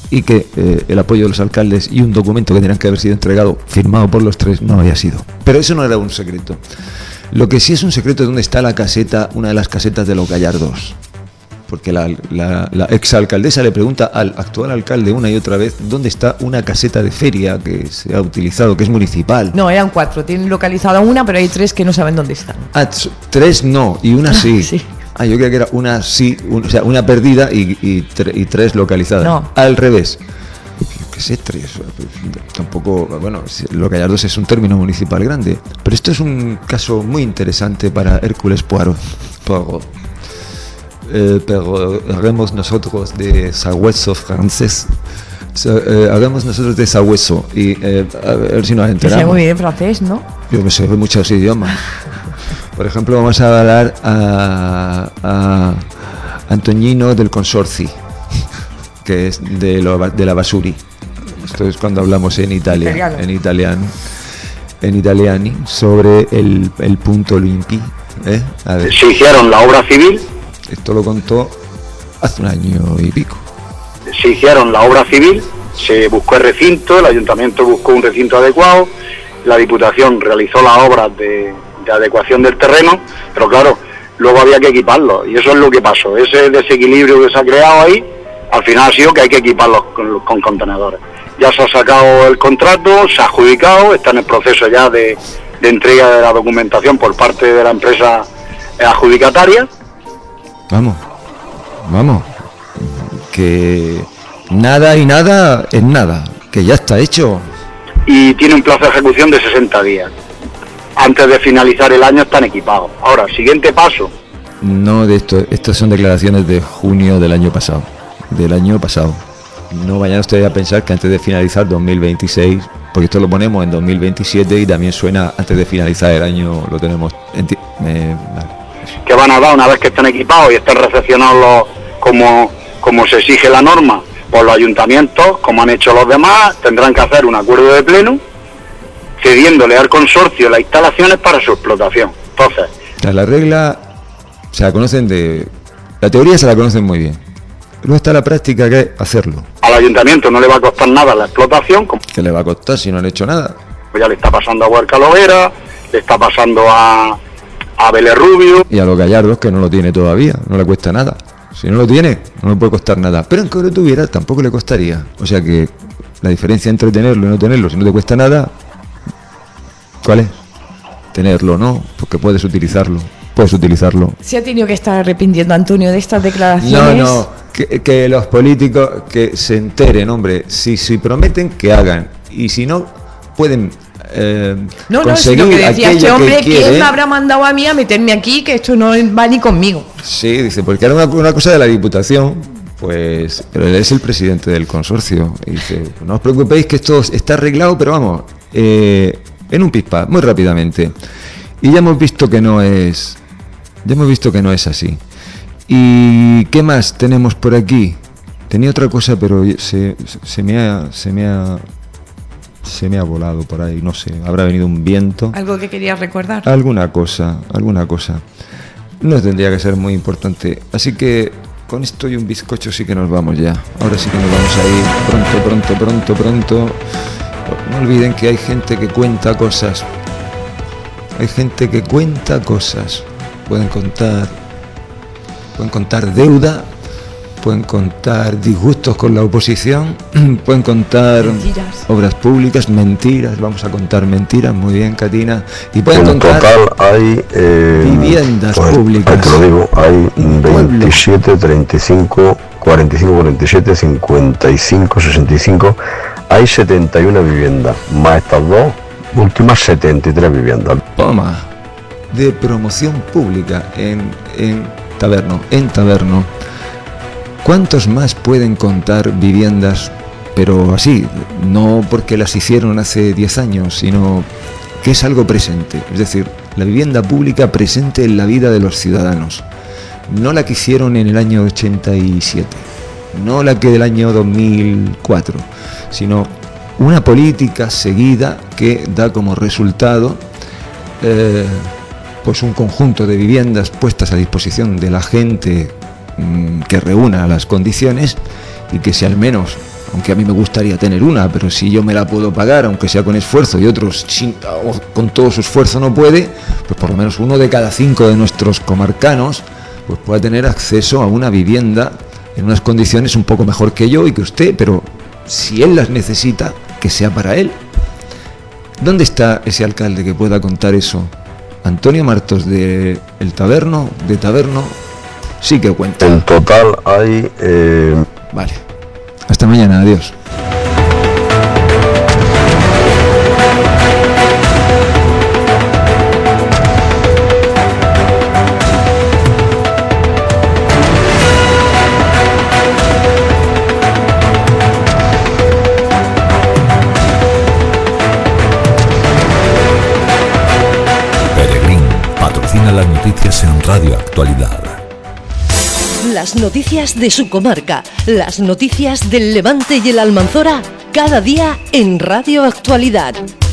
y que eh, el apoyo de los alcaldes y un documento que tenían que haber sido entregado, firmado por los tres, no había sido. Pero eso no era un secreto. Lo que sí es un secreto es dónde está la caseta, una de las casetas de los Gallardos. Porque la, la, la exalcaldesa le pregunta al actual alcalde una y otra vez dónde está una caseta de feria que se ha utilizado, que es municipal. No, eran cuatro, tienen localizada una, pero hay tres que no saben dónde están. Ah, tres no, y una sí. Sí. Ah, yo creía que era una sí, un, o sea, una perdida y, y, tre, y tres localizadas. No. Al revés. ¿Qué sé, tres? Tampoco, bueno, los Gallardos es un término municipal grande, pero esto es un caso muy interesante para Hércules Poirot. Poirot. Eh, pero haremos nosotros de sabueso francés, eh, haremos nosotros de sabueso y eh, a ver si nos enteramos. Que sé muy bien francés, ¿no? Yo me sé muchos idiomas. Por ejemplo, vamos a hablar a, a Antoñino del Consorci, que es de, lo, de la Basuri. Esto es cuando hablamos en Italia, italiano. en italiano, en italiani, sobre el, el punto Olimpi. ¿eh? A ver. Se hicieron la obra civil. Esto lo contó hace un año y pico. Se hicieron la obra civil, se buscó el recinto, el ayuntamiento buscó un recinto adecuado, la Diputación realizó las obras de, de adecuación del terreno, pero claro, luego había que equiparlo, y eso es lo que pasó. Ese desequilibrio que se ha creado ahí, al final ha sido que hay que equiparlos con, con contenedores. Ya se ha sacado el contrato, se ha adjudicado, está en el proceso ya de, de entrega de la documentación por parte de la empresa adjudicataria. Vamos, vamos, que nada y nada es nada, que ya está hecho. Y tiene un plazo de ejecución de sesenta días. Antes de finalizar el año están equipados. Ahora, siguiente paso. No, de esto, estas son declaraciones de junio del año pasado, del año pasado. No vayan ustedes a pensar que antes de finalizar dos mil veintiséis, porque esto lo ponemos en dos mil veintisiete y también suena antes de finalizar el año, lo tenemos... Enti- eh, vale. Que van a dar una vez que estén equipados y estén recepcionados los, como, como se exige la norma por los ayuntamientos, como han hecho los demás, tendrán que hacer un acuerdo de pleno cediéndole al consorcio las instalaciones para su explotación. Entonces, o sea, la regla se la conocen de... La teoría se la conocen muy bien. Luego está la práctica, que es hacerlo. Al ayuntamiento no le va a costar nada la explotación. ¿Qué le va a costar si no han hecho nada? Pues ya le está pasando a Huerca Lovera, le está pasando a... a Vélez Rubio. Y a los Gallardos, que no lo tiene todavía, no le cuesta nada. Si no lo tiene, no le puede costar nada. Pero aunque lo tuviera, tampoco le costaría. O sea que la diferencia entre tenerlo y no tenerlo, si no te cuesta nada, ¿cuál es? Tenerlo, ¿no? Porque puedes utilizarlo. Puedes utilizarlo. Se ha tenido que estar arrepintiendo, Antonio, de estas declaraciones. No, no, que, que los políticos que se enteren, hombre, si, si prometen, que hagan. Y si no, pueden... Eh, no, no, es lo que decía este hombre, que ¿quién me habrá mandado a mí a meterme aquí? Que esto no va ni conmigo. Sí, dice, porque era una, una cosa de la Diputación, pues, pero él es el presidente del consorcio. Y dice, no os preocupéis que esto está arreglado, pero vamos, eh, en un pispa, muy rápidamente. Y ya hemos visto que no es, ya hemos visto que no es así. ¿Y qué más tenemos por aquí? Tenía otra cosa, pero se, se me ha, se me ha se me ha volado por ahí, no sé, habrá venido un viento. ¿Algo que querías recordar? Alguna cosa, alguna cosa. No tendría que ser muy importante. Así que con esto y un bizcocho sí que nos vamos ya. Ahora sí que nos vamos a ir pronto, pronto, pronto, pronto. No olviden que hay gente que cuenta cosas. Hay gente que cuenta cosas. Pueden contar, pueden contar deuda, pueden contar disgustos con la oposición, pueden contar mentiras. Obras públicas, mentiras, vamos a contar mentiras, muy bien, Katina, y pueden en contar total hay eh, viviendas pues, públicas. Te lo digo, hay veintisiete, treinta y cinco, cuarenta y cinco, cuarenta y siete, cincuenta y cinco, sesenta y cinco, hay setenta y una viviendas, más estas dos últimas setenta y tres viviendas. Toma, de promoción pública en, en Taberno, en Taberno. ¿Cuántos más pueden contar viviendas, pero así, no porque las hicieron hace diez años, sino que es algo presente? Es decir, la vivienda pública presente en la vida de los ciudadanos. No la que hicieron en el año ochenta y siete, no la que del año dos mil cuatro, sino una política seguida que da como resultado eh, pues un conjunto de viviendas puestas a disposición de la gente que reúna las condiciones y que si al menos aunque a mí me gustaría tener una, pero si yo me la puedo pagar, aunque sea con esfuerzo, y otros sin, o con todo su esfuerzo no puede, pues por lo menos uno de cada cinco de nuestros comarcanos pues pueda tener acceso a una vivienda en unas condiciones un poco mejor que yo y que usted, pero si él las necesita, que sea para él. ¿Dónde está ese alcalde que pueda contar eso? Antonio Martos de El Taberno, de Taberno, sí que cuenta. En total hay... Eh... Vale. Hasta mañana, adiós. Las noticias en Radio Actualidad. Las noticias de su comarca, las noticias del Levante y el Almanzora, cada día en Radio Actualidad.